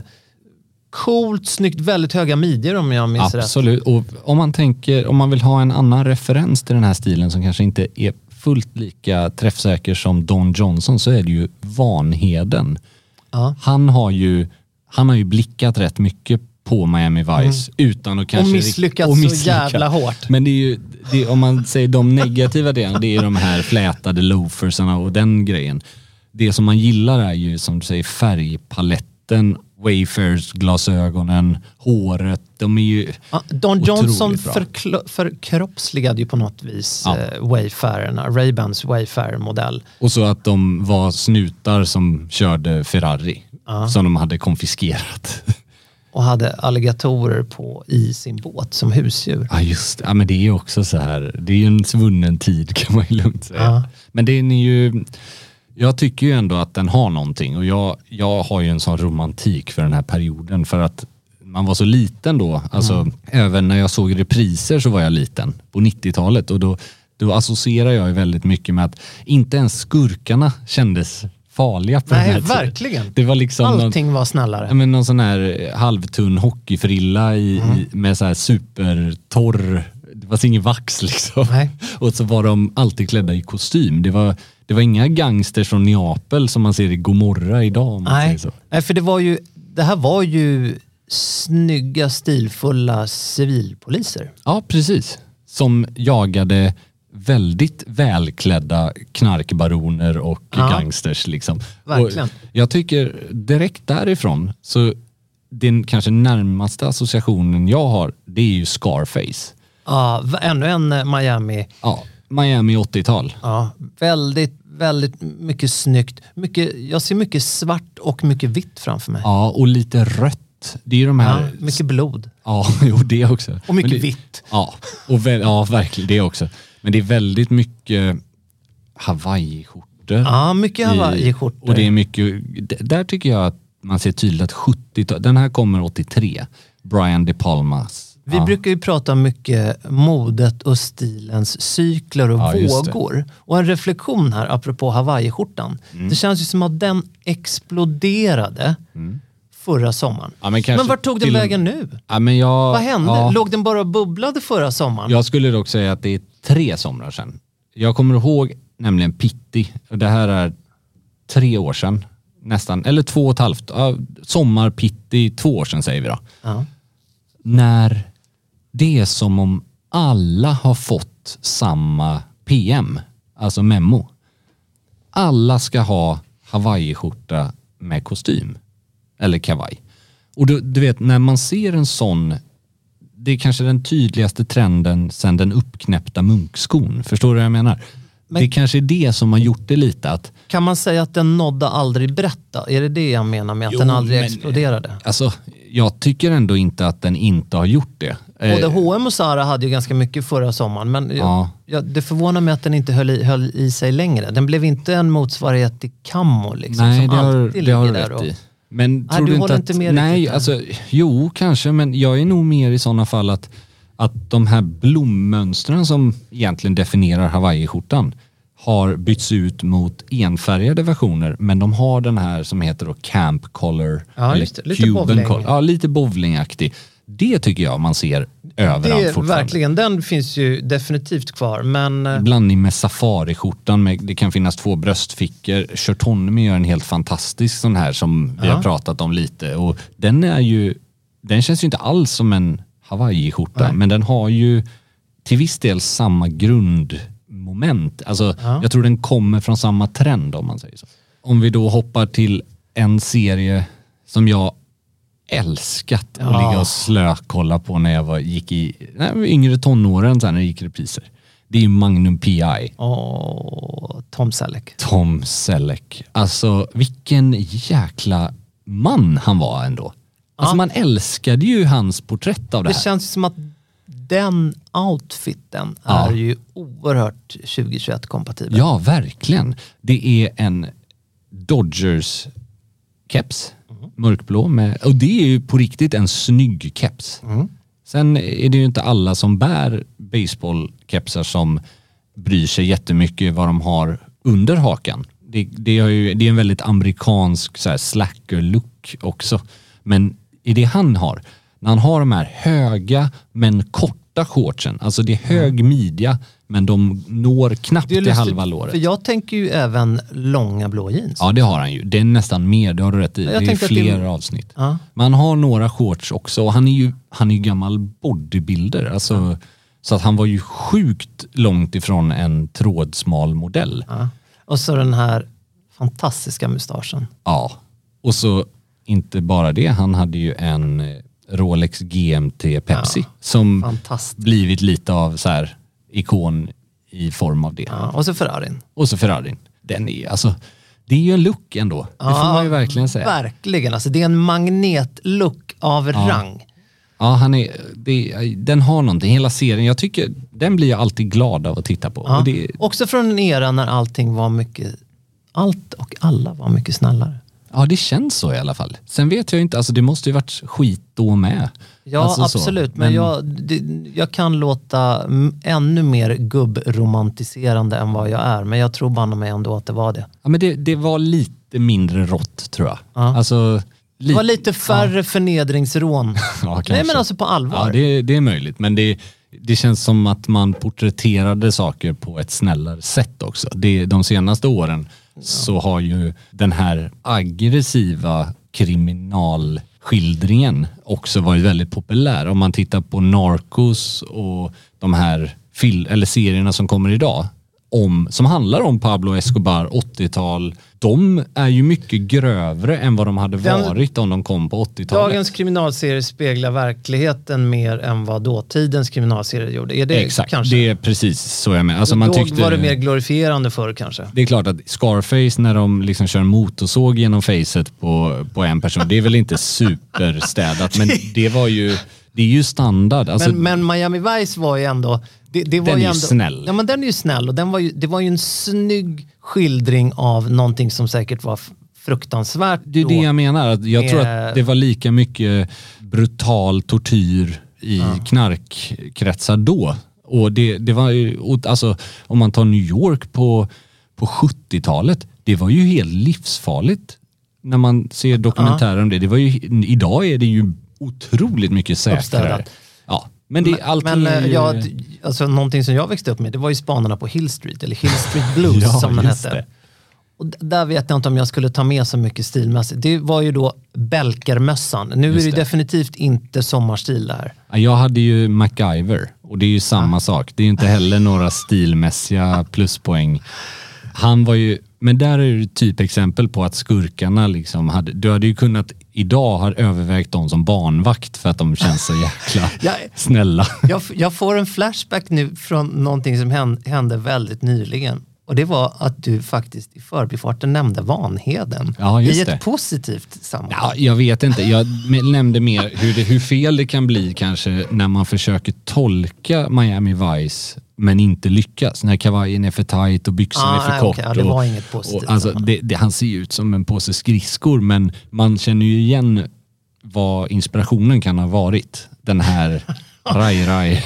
coolt, snyggt, väldigt höga midjor om jag minns rätt. Absolut, och om man tänker, om man vill ha en annan referens till den här stilen som kanske inte är fullt lika träffsäker som Don Johnson, så är det ju Vanheden. Ja. Han har ju han har ju blickat rätt mycket på Miami Vice utan att kanske... Och misslyckats och så misslyckat. jävla hårt. Men det är ju, det, om man säger de negativa delarna, det är de här flätade loafersarna och den grejen. Det som man gillar är ju, som du säger, färgpaletten, Wayfarers glasögonen, håret, de är ju Ja, Don otroligt Johnson bra. förklo- förkroppsligade ju på något vis Ja. eh, Wayfarerna, Ray-Bans Wayfarer-modell. Och så att de var snutar som körde Ferrari, som de hade konfiskerat. Och hade alligatorer på i sin båt som husdjur. Ja just det, ja, men det är ju också så här, det är ju en svunnen tid kan man ju lugnt säga. Ja. Men det är ju, jag tycker ju ändå att den har någonting och jag, jag har ju en sån romantik för den här perioden för att man var så liten då, alltså Mm. även när jag såg repriser så var jag liten på nittiotalet och då, då associerar jag ju väldigt mycket med att inte ens skurkarna kändes farliga på Nej, den här tiden. verkligen. Det var liksom Allting någon, var snällare. ja, men någon sån här halvtunn hockeyfrilla i, Mm. i, med så här supertorr, det var ingen vax liksom. Nej. Och så var de alltid klädda i kostym. Det var, det var inga gangsters från Neapel som man ser i Gomorra idag om man Nej. säger så. Nej, för det var ju, det här var ju snygga, stilfulla civilpoliser. Ja, precis. Som jagade väldigt välklädda knarkbaroner och Ja. gangsters liksom. Verkligen. Och jag tycker direkt därifrån så den kanske närmaste associationen jag har, det är ju Scarface. Ja, ännu en Miami. Ja, Miami åttiotal. Ja, väldigt, väldigt mycket snyggt. Mycket, jag ser mycket svart och mycket vitt framför mig. Ja, och lite rött. Det är ju de här... Ja, mycket blod. Ja, jo, det också. Och mycket det, vitt. Ja, och vä- ja, verkligen det också. Men det är väldigt mycket Hawaii-skjortor. Ja, mycket Hawaii-skjortor. Och det är mycket... Där tycker jag att man ser tydligt att sjuttio... Den här kommer åttiotre. Brian De Palmas. Vi ja. brukar ju prata mycket modet och stilens cykler och ja, vågor. Och en reflektion här apropå Hawaii-skjortan. Mm. Det känns ju som att den exploderade mm. förra sommaren. Ja, men men vart tog den till... vägen nu? Ja, men jag... Vad hände? Ja. Låg den bara och bubblade förra sommaren? Jag skulle dock säga att det är tre somrar sedan. Jag kommer ihåg nämligen Pitti. Det här är tre år sedan. Nästan, eller två och ett halvt. Ja, sommar Pitti, två år sedan säger vi då. Ja. När det är som om alla har fått samma P M. Alltså memo. Alla ska ha Hawaii-skjorta med kostym. Eller kavaj. Och du, du vet, när man ser en sån, det är kanske den tydligaste trenden sedan den uppknäppta munkskon. Förstår du vad jag menar? Men, det kanske är det som har gjort det lite att... Kan man säga att den nådde aldrig berätta? Är det det jag menar med att jo, den aldrig men, exploderade? Alltså, jag tycker ändå inte att den inte har gjort det. Både H och M och Zara hade ju ganska mycket förra sommaren. Men ja. jag, jag, det förvånar mig att den inte höll i, höll i sig längre. Den blev inte en motsvarighet till Camo liksom. Nej, som det har, alltid det har ligger rätt där och, i. Men nej, tror du du håller inte, inte att, med nej, alltså, jo kanske, men jag är nog mer i sådana fall att, att de här blommönstren som egentligen definierar Hawaii-skjortan har bytts ut mot enfärgade versioner, men de har den här som heter då camp color. Ja, lite, lite bowling. Color. Ja, lite bowlingaktig. Det tycker jag man ser överallt det, fortfarande. Verkligen, den finns ju definitivt kvar, men... Blandning med safari-skjortan, med, det kan finnas två bröstfickor. Shirtonomy gör en helt fantastisk sån här som vi ja. har pratat om lite. Och den är ju, den känns ju inte alls som en Hawaii-skjorta, nej. Men den har ju till viss del samma grundmoment. Alltså, ja. jag tror den kommer från samma trend om man säger så. Om vi då hoppar till en serie som jag älskat att ja. ligga och slökolla på när jag var, gick i nej, yngre tonåren sen när jag gick i repriser. Det är ju Magnum P I. Åh, Tom Selleck. Tom Selleck. Alltså vilken jäkla man han var ändå. Alltså ja. man älskade ju hans porträtt av det, det här. Det känns som att den outfiten ja. är ju oerhört tjugo tjugoett kompatibel. Ja, verkligen. Det är en Dodgers keps. Mörkblå med, och det är ju på riktigt en snygg keps. Mm. Sen är det ju inte alla som bär baseballkepsar som bryr sig jättemycket vad de har under hakan. Det, det, är, ju, det är en väldigt amerikansk så här, slacker-look också. Men i det han har, när han har de här höga men korta shortsen, alltså det är hög midja men de når knappt till halva låret. För jag tänker ju även långa blå jeans. Ja, det har han ju. Det är nästan mer, det har du rätt i. Jag det är flera det... avsnitt. Ja. Man har några shorts också och han är ju, han är ju gammal bodybuilder. Alltså, ja. Så att han var ju sjukt långt ifrån en trådsmal modell. Ja. Och så den här fantastiska mustaschen. Ja, och så inte bara det. Han hade ju en Rolex G M T Pepsi ja. som blivit lite av så här ikon i form av det. Ja, och så Ferrarin. Och så Ferrarin. Den är alltså, det är ju en look ändå. Ja, det får man ju verkligen säga. Verkligen, alltså det är en magnetlook av ja. rang. Ja, han är, det, den har någonting, hela serien. Jag tycker, den blir jag alltid glad av att titta på. Ja. Och det, också från en era när allting var mycket, allt och alla var mycket snällare. Ja, det känns så i alla fall. Sen vet jag inte, alltså det måste ju varit skit då med. Ja, alltså absolut. Så. Men, men jag, det, jag kan låta m- ännu mer gubbromantiserande än vad jag är. Men jag tror banne mig ändå att det var det. Ja, men det, det var lite mindre rått, tror jag. Ja. Alltså, li- det var lite färre ja. förnedringsrån. Ja, nej, men alltså på allvar. Ja, det, det är möjligt. Men det, det känns som att man porträtterade saker på ett snällare sätt också. Det, de senaste åren ja. så har ju den här aggressiva kriminalskildringen också varit väldigt populär. Om man tittar på Narcos och de här fil- eller serierna som kommer idag. om, som handlar om Pablo Escobar, åttiotal, de är ju mycket grövre än vad de hade Den, varit om de kom på åttiotalet. Dagens kriminalserie speglar verkligheten mer än vad dåtidens kriminalserie gjorde. Är det Exakt, kanske? det är precis så jag menar. Alltså man Då tyckte, var det mer glorifierande förr kanske. det är klart att Scarface när de liksom kör motorsåg genom facet på, på en person, det är väl inte superstädat, men det var ju, det är ju standard. Alltså, men, men Miami Vice var ju ändå... Det, det var den ju är ändå, ju snäll. Ja, men den är ju snäll och den var ju, det var ju en snygg skildring av någonting som säkert var fruktansvärt. Det är då. det jag menar. Att jag med, tror att det var lika mycket brutal tortyr i ja. knarkkretsar då. Och det, det var ju, alltså, om man tar New York på, på sjuttiotalet, det var ju helt livsfarligt när man ser dokumentärer om det. Det var ju, idag är det ju otroligt mycket säkrare. Uppstädat. Ja. Men, det, men, men ju... ja, alltså, någonting som jag växte upp med, det var ju Spanarna på Hill Street, eller Hill Street Blues ja, som den hette. Det. Och där vet jag inte om jag skulle ta med så mycket stilmässigt. Det var ju då Belkermössan. Nu just är det, det definitivt inte sommarstil där. Jag hade ju MacGyver och det är ju samma ja. sak. Det är ju inte heller några stilmässiga pluspoäng. Han var ju, men där är det typ exempel på att skurkarna liksom hade, du hade ju kunnat idag ha övervägt dem som barnvakt för att de känns så jäkla jag, snälla. Jag, jag får en flashback nu från någonting som hände väldigt nyligen. Och det var att du faktiskt i förbifarten nämnde Vanheden. Ja, just I ett det. positivt sammanhang. Ja, jag vet inte. Jag nämnde mer hur, det, hur fel det kan bli kanske när man försöker tolka Miami Vice men inte lyckas. När kavajen är för tajt och byxorna ah, är för nej, kort. Okay. Ja, det var inget positivt. Och, alltså, det, det, han ser ut som en påse skridskor, men man känner ju igen vad inspirationen kan ha varit. Den här raj raj.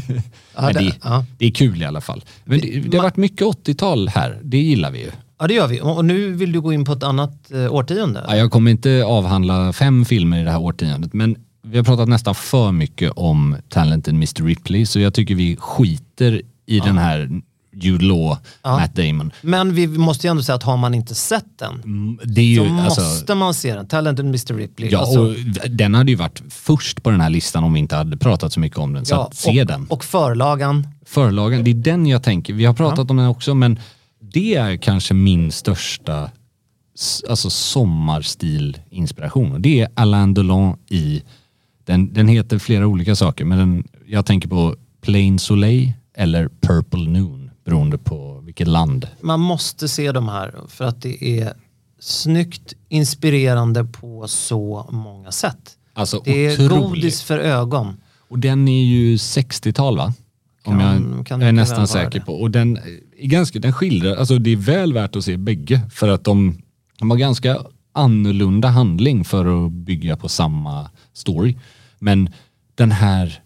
Ja, det, det, ja. det är kul i alla fall. Men det, det har varit mycket åttiotal här. Det gillar vi ju. Ja, det gör vi. Och nu vill du gå in på ett annat eh, årtionde. Ja, jag kommer inte avhandla fem filmer i det här årtiondet, men vi har pratat nästan för mycket om Talented mister Ripley, så jag tycker vi skiter i ja. den här Jude Law, ja. Matt Damon. Men vi måste ju ändå säga att har man inte sett den det är ju, så alltså, måste man se den. Talented mister Ripley. Ja, alltså, och den hade ju varit först på den här listan om vi inte hade pratat så mycket om den. Så ja, att se och, den. Och förlagan. Förlagan, det är den jag tänker. Vi har pratat ja. om den också, men det är kanske min största alltså sommarstil-inspiration. Och det är Alain Delon i, den, den heter flera olika saker, men den, jag tänker på Plain Soleil eller Purple Noon, beroende på vilket land. Man måste se de här för att det är snyggt, inspirerande på så många sätt. Alltså, det är otroligt. Godis för ögon. Och den är ju sextiotal, va? Om kan, jag kan är nästan säker det. på. Och den är ganska, den skildrar, alltså det är väl värt att se bägge, för att de, de har ganska annorlunda handling för att bygga på samma story. Men den här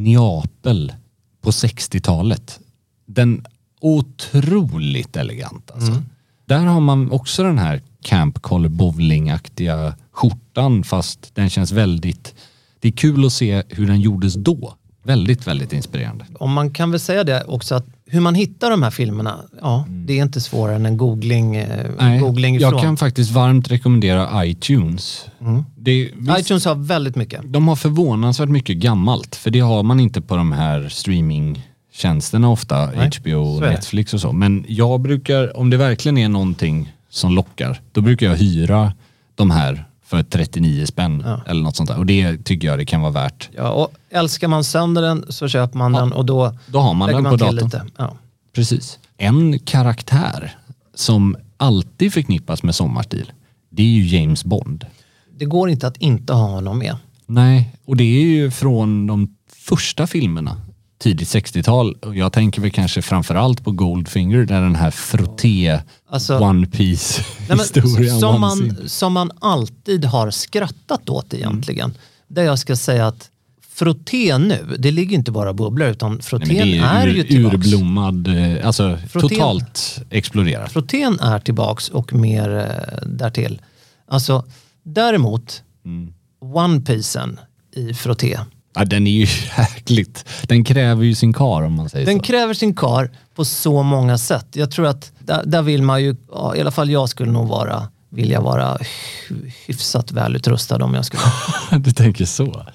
Neapel på sextiotalet, den otroligt elegant alltså. Mm. Där har man också den här Camp Collar Bowling-aktiga skjortan, fast den känns väldigt, det är kul att se hur den gjordes då. Väldigt, väldigt inspirerande. Och man kan väl säga det också att hur man hittar de här filmerna, ja, mm. det är inte svårare än en googling, Nej, googling ifrån. Jag kan faktiskt varmt rekommendera iTunes. Mm. Det, visst, iTunes har väldigt mycket. De har förvånansvärt mycket gammalt, för det har man inte på de här streamingtjänsterna ofta, Nej, H B O, Netflix och så. Men jag brukar, om det verkligen är någonting som lockar, då brukar jag hyra de här för trettionio spänn ja. eller något sånt där. Och det tycker jag det kan vara värt. Ja, och älskar man sönder den så köper man ja. den och då, då har man den man på datorn. Lite. Ja. Precis. En karaktär som alltid förknippas med sommarstil, det är ju James Bond. Det går inte att inte ha honom med. Nej, och det är ju från de första filmerna, tidigt sextiotal. Och jag tänker väl kanske framförallt på Goldfinger, där den här frotté alltså, One Piece historien som man, som man alltid har skrattat åt egentligen. Mm. Där jag ska säga att frotté nu, det ligger inte bara bubblor, utan frottén är, är ur, ju tillbaks. Urblommad, alltså frottén, totalt exploderat. Frottén är tillbaks och mer eh, därtill. Alltså, däremot mm. One Piecen i frotté. Ja, den är ju jäkligt. Den kräver ju sin kar, om man säger den så. Den kräver sin kar på så många sätt. Jag tror att där, där vill man ju, ja, i alla fall jag skulle nog vara, vilja vara hyfsat välutrustad om jag skulle. Du tänker så?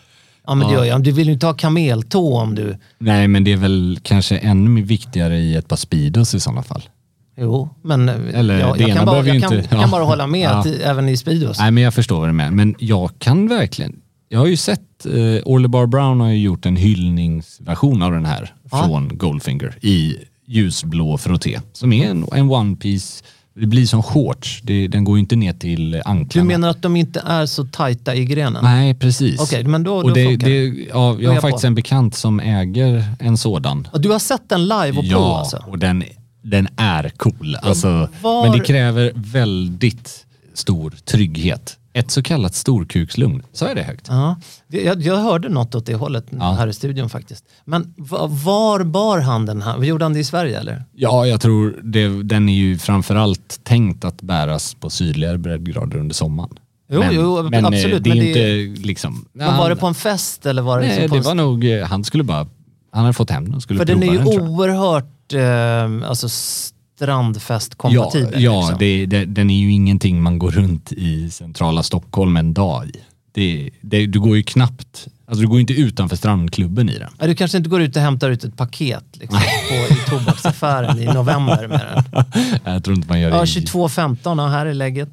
Ja, men Ja. Det gör jag. Du vill ju inte ha kameltå om du... Nej, men det är väl kanske ännu viktigare i ett par Speedos i sådana fall. Jo, men Eller jag, det jag, ena kan bara, behöver jag ju kan, inte- kan ja. bara hålla med Ja. att, även i Speedos. Nej, men jag förstår vad du menar. Men jag kan verkligen... Jag har ju sett... Eh, Orly Bar Brown har ju gjort en hyllningsversion av den här Ja. från Goldfinger i ljusblå frotté. Som är en, en one piece. Det blir som shorts. Det, den går ju inte ner till Du anklarna. menar att de inte är så tajta i grenen? Nej, precis. Okej, men då, Och då det, funkar det. det, ja, är jag har jag faktiskt på. en bekant som äger en sådan. Och du har sett den live och på Ja, alltså? och den, den är cool. Alltså, var- Men det kräver väldigt stor trygghet. Ett så kallat storkukslugn. Så är det högt. Ja, Det- jag, jag hörde något åt det hållet Ja. här i studion faktiskt. Men va- var bar han den här? Gjorde han det i Sverige eller? Ja, jag tror det, den är ju framförallt tänkt att bäras på sydligare breddgrader under sommaren. Jo, men, jo, men, eh, absolut, Det är men ju det- inte liksom... Men var det på en fest eller var det Nej, så på det en... var nog... eh, Han skulle bara... Han hade fått hem den och skulle För prova den är ju den, tror jag. oerhört eh, alltså strandfest-kompatibel. Ja, ja liksom. det, det, den är ju ingenting man går runt i centrala Stockholm en dag i. Det, det, du går ju knappt... Alltså du går ju inte utanför strandklubben i den. Ja, du kanske inte går ut och hämtar ut ett paket liksom, på, i tobaksaffären i november med den. Jag tror inte man gör det. Ja, i- tjugotvå femton, ja, här är lägget.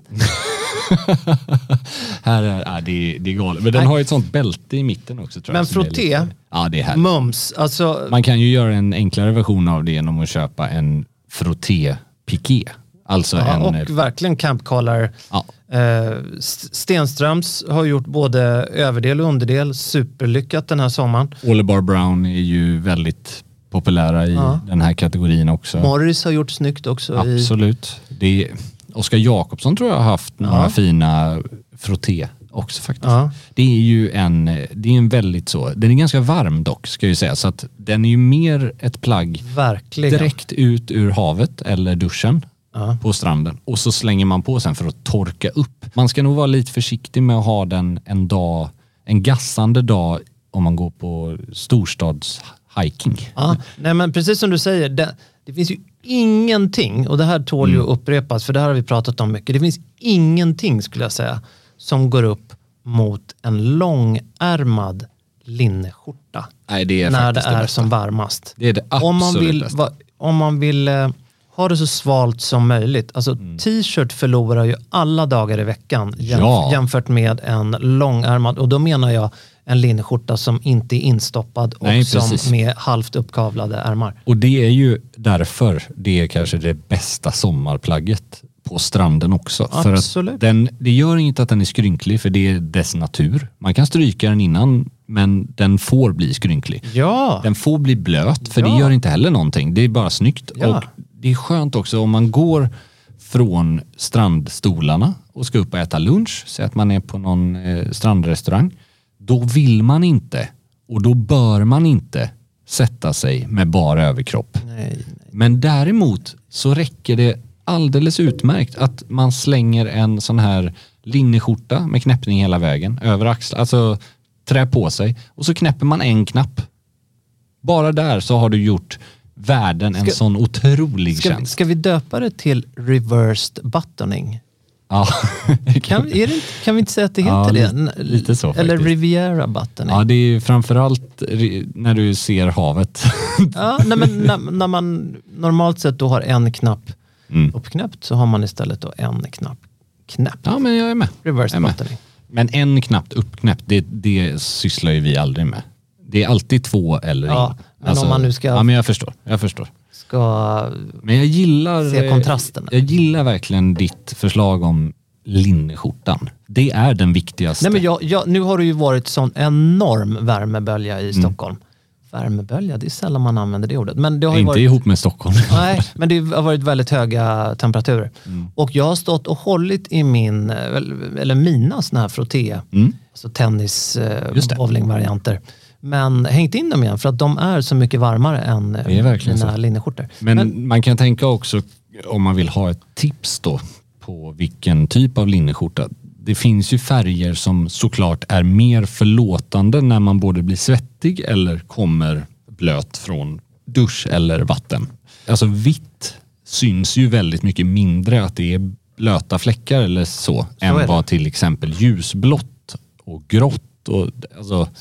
Här är, ja, det, är- det är galet. Men den Nej. har ju ett sånt bälte i mitten också, tror Men jag. som är frotté? lite- Ja, det är här. Mums, alltså... Man kan ju göra en enklare version av det genom att köpa en frotté-piké. Alltså Ja, en... och verkligen Camp Collar. Ja. Eh, St- Stenströms har gjort både överdel och underdel. Superlyckat den här sommaren. Orly Bar Brown är ju väldigt populära i Ja. den här kategorin också. Morris har gjort snyggt också. I, Absolut. Det är, Oskar Jakobsson tror jag har haft några Ja. fina frotté också faktiskt. Ja. Det är ju en, det är en väldigt så, den är ganska varm dock ska jag ju säga, så att den är ju mer ett plagg verkligen. direkt ut ur havet eller duschen Ja. på stranden och så slänger man på sen för att torka upp. Man ska nog vara lite försiktig med att ha den en dag, en gassande dag om man går på storstadshiking. Ja, nej men precis som du säger, det, det finns ju ingenting, och det här tål ju Mm. att upprepas, för det här har vi pratat om mycket. Det finns ingenting, skulle jag säga, som går upp mot en långärmad linneskjorta. Nej, det är när det faktiskt det är bästa. som varmast. Det är det Om man absolut vill, bästa. va, om man vill eh, ha det så svalt som möjligt. Alltså Mm. t-shirt förlorar ju alla dagar i veckan jämf- Ja. jämfört med en långärmad. Och då menar jag en linneskjorta som inte är instoppad och Nej, som precis. med halvt uppkavlade ärmar. Och det är ju därför det är kanske det bästa sommarplagget på stranden också. För Absolut. att den, det gör inget att den är skrynklig, för det är dess natur. Man kan stryka den innan, men den får bli skrynklig. Ja, Den får bli blöt, för Ja. det gör inte heller någonting. Det är bara snyggt. Ja. Och det är skönt också om man går från strandstolarna och ska upp och äta lunch, så att man är på någon eh, strandrestaurang. Då vill man inte, och då bör man inte sätta sig med bara överkropp. nej, nej. Men däremot så räcker det alldeles utmärkt att man slänger en sån här linneskjorta med knäppning hela vägen över axlar, alltså trä på sig, och så knäpper man en knapp. Bara där så har du gjort världen en Ska- sån otrolig Ska, tjänst. ska vi döpa det till reversed buttoning? Ja. Kan, är det, inte- kan vi inte säga att det heter Ja, det? li- lite så Eller faktiskt. Riviera buttoning? Ja, det är framförallt ri- när du ser havet. Ja, nej, men när, när man normalt sett då har en knapp Mm. uppknäppt, så har man istället då en knapp knäppt. Ja, men jag är med. Reverse Jag är med. buttoning. Men en knappt uppknäppt, det, det sysslar ju vi aldrig med. Det är alltid två eller Ja, in. Alltså, men om man nu ska- Ja, men jag förstår. Jag förstår. Ska... Men jag gillar... Se eh, kontrasterna. Jag gillar verkligen ditt förslag om linneskjortan. Det är den viktigaste. Nej, men jag, jag, nu har det ju varit sån enorm värmebölja i Mm. Stockholm. Värmebölja, det är sällan man använder det ordet. Men det har ju Inte varit... ihop med Stockholm. Nej, men det har varit väldigt höga temperaturer. Mm. Och jag har stått och hållit i min, eller mina såna här frotté, Mm. alltså tennis, eh, Just det. bowlingvarianter. Men hängt in dem igen för att de är så mycket varmare än eh, Det är verkligen mina så. linneskjortor. Men, Men, man kan tänka också, om man vill ha ett tips då på vilken typ av linneskjorta. Det finns ju färger som såklart är mer förlåtande när man både blir svettig eller kommer blöt från dusch eller vatten. Alltså vitt syns ju väldigt mycket mindre att det är blöta fläckar eller så, är än det. vad till exempel ljusblått och grått och alltså, så är det.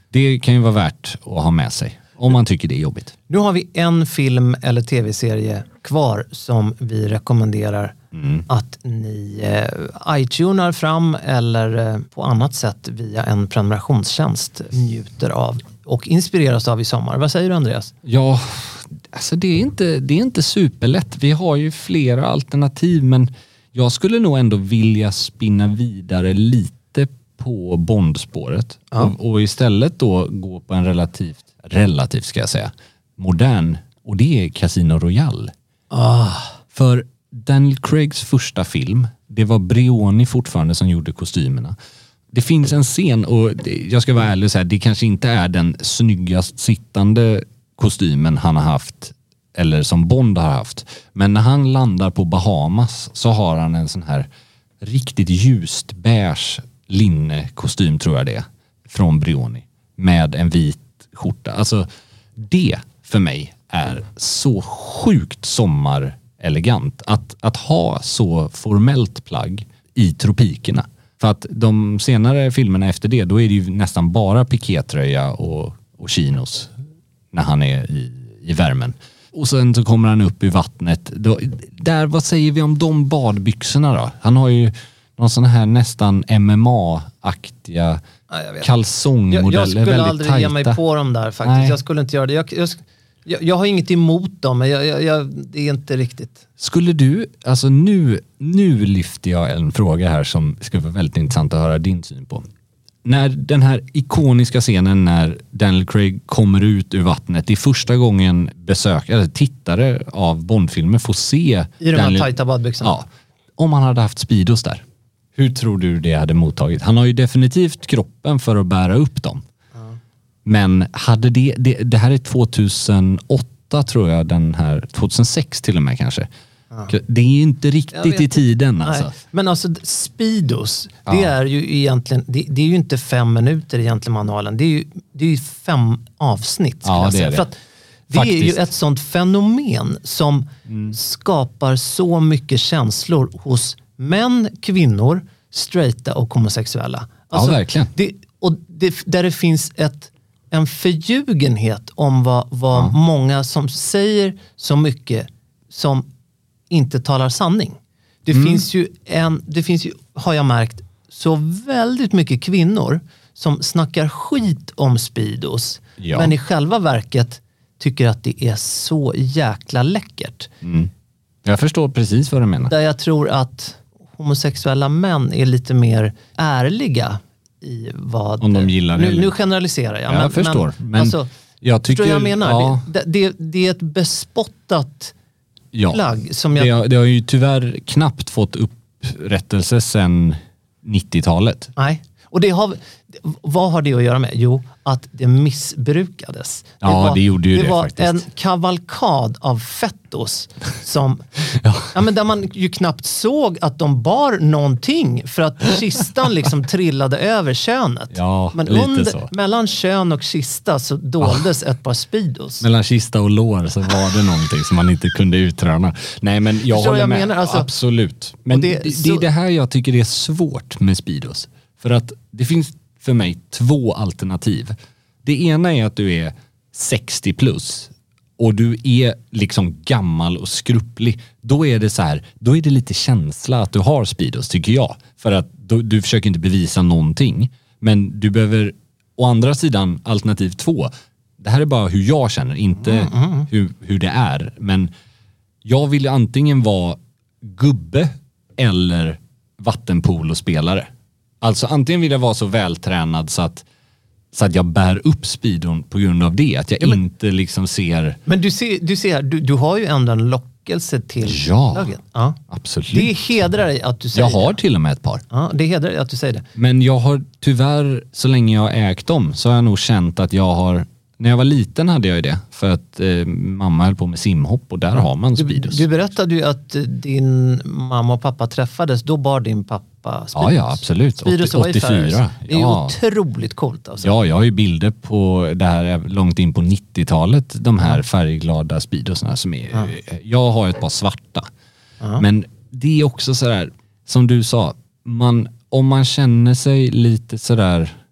Det kan ju vara värt att ha med sig om man tycker det är jobbigt. Nu har vi en film eller tv-serie kvar som vi rekommenderar mm. att ni eh, iTunar fram eller eh, på annat sätt via en prenumerationstjänst njuter av och inspireras av i sommar. Vad säger du, Andreas? Ja, alltså det är inte, det är inte superlätt. Vi har ju flera alternativ, men jag skulle nog ändå vilja spinna vidare lite på Bondspåret ja. och, och istället då gå på en relativt, relativt ska jag säga, modern, och det är Casino Royale. Ah. För Daniel Craigs första film, det var Brioni fortfarande som gjorde kostymerna. Det finns en scen, och jag ska vara ärlig och säga, det kanske inte är den snyggast sittande kostymen han har haft, eller som Bond har haft. Men när han landar på Bahamas så har han en sån här riktigt ljust beige linnekostym, tror jag det är, från Brioni. Med en vit skjorta. Alltså det för mig är så sjukt sommarelegant. Att, att ha så formellt plagg i tropikerna. För att de senare filmerna efter det, då är det ju nästan bara pikétröja och, och chinos när han är i, i värmen. Och sen så kommer han upp i vattnet. Då, där, vad säger vi om de badbyxorna då? Han har ju någon sån här nästan M M A-aktiga kalsongmodeller. Jag, jag skulle väldigt aldrig tajta. ge mig på dem där faktiskt. Nej. Jag skulle inte göra det. Jag, jag, jag, jag har inget emot dem, men jag, jag, jag, det är inte riktigt. Skulle du, alltså nu, nu lyfter jag en fråga här som skulle vara väldigt intressant att höra din syn på. När den här ikoniska scenen när Daniel Craig kommer ut ur vattnet, det är första gången besökare, eller tittare av Bondfilmer får se i de Daniel, här tajta badbyxorna. Ja, om han hade haft speedos där. Hur tror du det hade mottagit? Han har ju definitivt kroppen för att bära upp dem. Ja. Men hade det, det, det här är tjugohundraåtta tror jag, den här, tjugohundrasex till och med kanske. Ja. Det är inte riktigt i tiden alltså. Nej. Men alltså speedos, ja. det är ju egentligen, det, det är ju inte fem minuter egentligen manualen. Det är ju, det är ju fem avsnitt. Ja, jag det säga. är det. För att det Faktiskt. är ju ett sånt fenomen som mm. skapar så mycket känslor hos män, kvinnor, straighta och homosexuella. Alltså, ja, verkligen. Det, och det, där det finns ett, en förljugenhet om vad, vad ja. många som säger så mycket som inte talar sanning. Det mm. finns ju en, det finns ju, har jag märkt, så väldigt mycket kvinnor som snackar skit om speedos, ja. men i själva verket tycker att det är så jäkla läckert. Mm. Jag förstår precis vad du menar. Där jag tror att homosexuella män är lite mer ärliga i vad... Om de gillar nu, nu generaliserar jag. Ja, men, jag förstår. Men, men alltså, jag tycker... Förstår jag menar? Ja. Det, det, det är ett bespottat ja. plagg. Som jag... det, har, det har ju tyvärr knappt fått upprättelse sedan nittiotalet. Nej. Och det har, vad har det att göra med? Jo, att det missbrukades. Det ja, var, det gjorde ju det, det var faktiskt. en kavalkad av fettos som, ja. Ja, men där man ju knappt såg att de bar någonting för att kistan liksom trillade över könet. Ja, men lite under, så. mellan kön och kista så doldes ja. ett par speedos. Mellan kista och lår så var det någonting som man inte kunde utröna. Nej, men jag Förstår håller jag med. Menar, alltså, absolut. Men det, det, så... det är det här jag tycker är svårt med speedos. För att det finns för mig två alternativ. Det ena är att du är sextio plus och du är liksom gammal och skrupplig. Då är det så här, då är det lite känsla att du har speedos, tycker jag. För att du, du försöker inte bevisa någonting. Men du behöver, å andra sidan, alternativ två. Det här är bara hur jag känner, inte mm, mm. Hur, hur det är. Men jag vill antingen vara gubbe eller vattenpolospelare. Alltså antingen vill jag vara så vältränad så att, så att jag bär upp speedon på grund av det. Att jag ja, men, inte liksom ser... Men du ser, du, ser du, du har ju ändå en lockelse till ja, laget. Ja, absolut. Det hedrar dig att du säger jag har det. till och med ett par. Ja, det hedrar dig att du säger det. Men jag har tyvärr, så länge jag har ägt dem, så har jag nog känt att jag har... När jag var liten hade jag ju det. För att eh, mamma höll på med simhopp och där har man speedos. Du, du berättade ju att din mamma och pappa träffades. Då bar din pappa speedos. Ja, ja, absolut. Speedos åttiofyra. Det är ja. ju otroligt coolt. Alltså. Ja, jag har ju bilder på det här långt in på nittiotalet. De här färgglada speedosarna som är... Ja. Jag har ett par svarta. Ja. Men det är också sådär, som du sa, man, om man känner sig lite sådär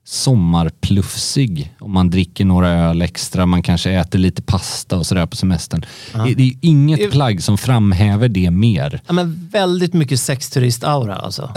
sommarplufsig. Om man dricker några öl extra, man kanske äter lite pasta och sådär på semestern. Ja. Det, det är inget Det- plagg som framhäver det mer. Ja, men väldigt mycket sexturist-aura alltså.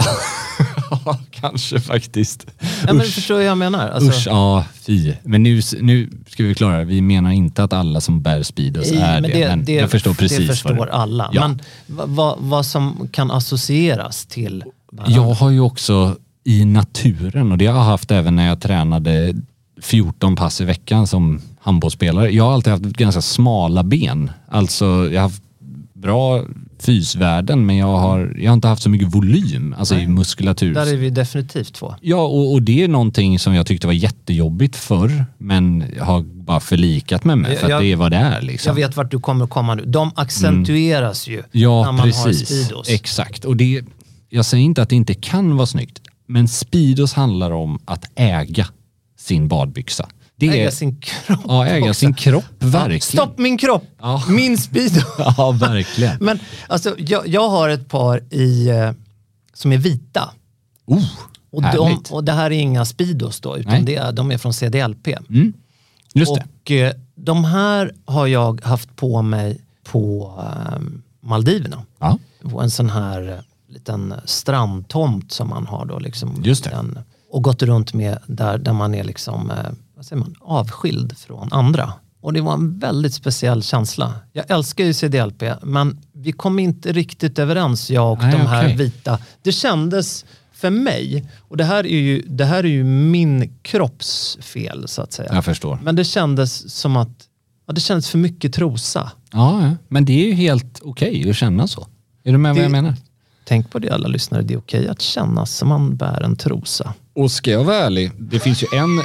Ja, kanske faktiskt. Ja, men du förstår vad jag menar. Alltså, Usch, ja, fy. Men nu, nu ska vi klara det. Vi menar inte att alla som bär Speedos i- är det, men jag förstår precis Det vad förstår det- alla. Ja. Men vad, vad, vad som kan associeras till Jag har ju också i naturen, och det har jag haft även när jag tränade fjorton pass i veckan som handbollsspelare. Jag har alltid haft ganska smala ben. Alltså jag har haft bra fysvärden, men jag har, jag har inte haft så mycket volym, alltså i muskulatur. Där är vi definitivt två. Ja, och, och det är någonting som jag tyckte var jättejobbigt förr, men jag har bara förlikat med mig, för Jag- att det är vad det är. Liksom. Jag vet vart du kommer komma nu. De accentueras ju Ja, när man precis. har Speedos. Exakt. Och det, jag säger inte att det inte kan vara snyggt, men Speedos handlar om att äga sin badbyxa. Det är, Äga sin kropp. ja, äga också. sin kropp, verkligen. Stopp min kropp! Ja. Min Speedo! Ja, verkligen. Men alltså, jag, jag har ett par i, eh, som är vita. Oh, Och, de, härligt. och det här är inga Speedos då, utan Nej. det är, de är från C D L P. Mm, just det. Och eh, de här har jag haft på mig på eh, Maldiverna. Ja. På en sån här eh, liten strandtomt som man har då. Liksom, Just det. Den, och gått runt med där, där man är liksom, eh, vad säger man, avskild från andra. Och det var en väldigt speciell känsla. Jag älskar ju C D L P, men vi kom inte riktigt överens, jag och Nej, de här okej. vita. Det kändes för mig, och det här är ju, det här är ju min kroppsfel så att säga. Jag förstår. Men det kändes som att, ja, det kändes för mycket trosa. Ja, ja. Men det är ju helt okej att känna så. Är du med Det- vad jag menar? Tänk på det alla lyssnare, det är okej att känna som man bär en trosa. Och ska jag vara ärlig, det finns ju en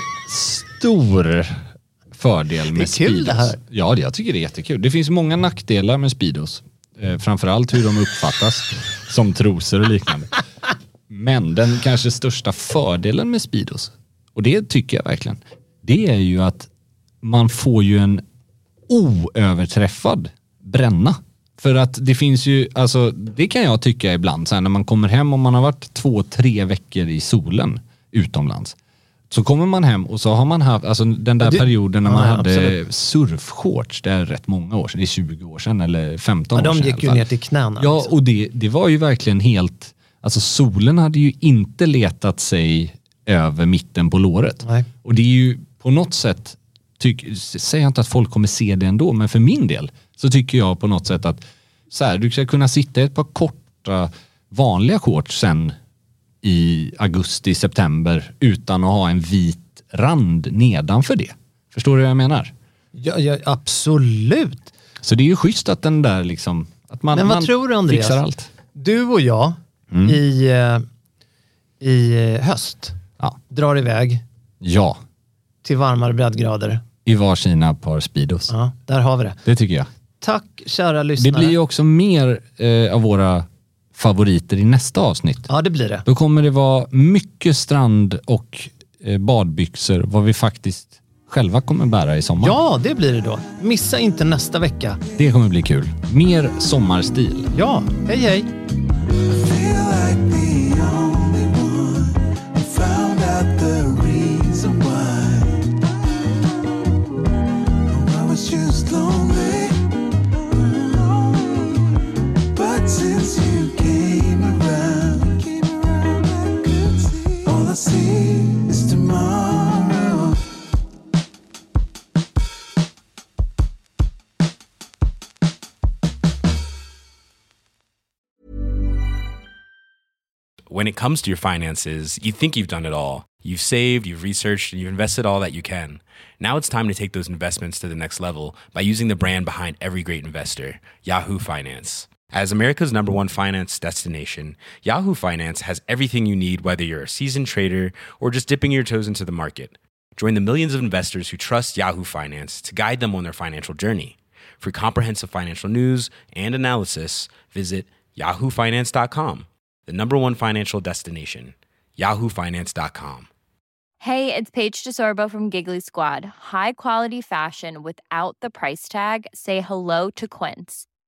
stor fördel med Det är kul Speedos. det här. Ja, det- jag tycker det är jättekul. Det finns många nackdelar med Speedos. Eh, framförallt hur de uppfattas som trosor och liknande. Men den kanske största fördelen med Speedos, och det tycker jag verkligen, det är ju att man får ju en oöverträffad bränna. För att det finns ju, alltså det kan jag tycka ibland, så här, när man kommer hem och man har varit två, tre veckor i solen utomlands. Så kommer man hem och så har man haft, alltså den där Det- perioden när ja, man ja, hade absolut. surfshorts, det är rätt många år sedan, det är tjugo år sedan eller femton Ja, år de sedan. i gick alla ju fall. ner till knäna. Ja, liksom. och det, det var ju verkligen helt, alltså solen hade ju inte letat sig över mitten på låret. Nej. Och det är ju på något sätt, tyck, säger jag inte att folk kommer se det ändå, men för min del så tycker jag på något sätt att så här, du ska kunna sitta i ett par korta vanliga shorts sen i augusti, september utan att ha en vit rand nedanför det. Förstår du vad jag menar? Ja, ja, absolut. Så det är ju schysst att den där liksom, att man, Men vad man tror du, Andreas? fixar allt. Du och jag Mm. i, eh, i eh, höst Ja. drar iväg Ja, till varmare breddgrader. i varsina par Speedos. Ja, där har vi det. Det tycker jag. Tack kära Det lyssnare. blir ju också mer eh, av våra favoriter i nästa avsnitt. Ja, det blir det. Då kommer det vara mycket strand och eh, badbyxor, vad vi faktiskt själva kommer bära i sommar. Ja, det blir det då. Missa inte nästa vecka. Det kommer bli kul. Mer sommarstil. Ja, hej hej. When it comes to your finances, you think you've done it all. You've saved, you've researched, and you've invested all that you can. Now it's time to take those investments to the next level by using the brand behind every great investor, Yahoo Finance. As America's number one finance destination, Yahoo Finance has everything you need, whether you're a seasoned trader or just dipping your toes into the market. Join the millions of investors who trust Yahoo Finance to guide them on their financial journey. For comprehensive financial news and analysis, visit yahoo finance dot com. The number one financial destination, yahoo finance dot com. Hey, it's Paige DeSorbo from Giggly Squad. High quality fashion without the price tag. Say hello to Quince.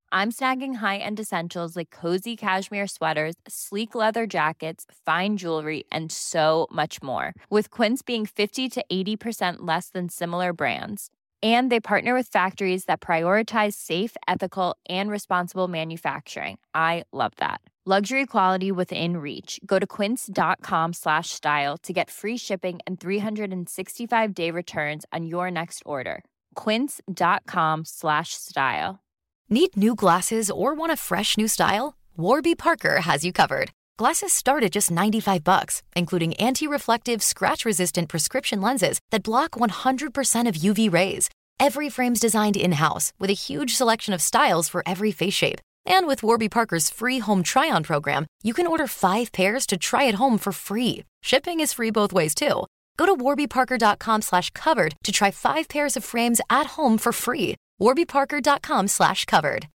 I'm snagging high-end essentials like cozy cashmere sweaters, sleek leather jackets, fine jewelry, and so much more. With Quince being fifty to eighty percent less than similar brands. And they partner with factories that prioritize safe, ethical, and responsible manufacturing. I love that. Luxury quality within reach. Go to quince.com slash style to get free shipping and three sixty-five day returns on your next order. Quince.com slash style. Need new glasses or want a fresh new style? Warby Parker has you covered. Glasses start at just ninety-five bucks, including anti-reflective, scratch-resistant prescription lenses that block one hundred percent of U V rays. Every frame's designed in-house with a huge selection of styles for every face shape. And with Warby Parker's free home try-on program, you can order five pairs to try at home for free. Shipping is free both ways, too. Go to warbyparker.com slash covered to try five pairs of frames at home for free. warbyparker.com slash covered.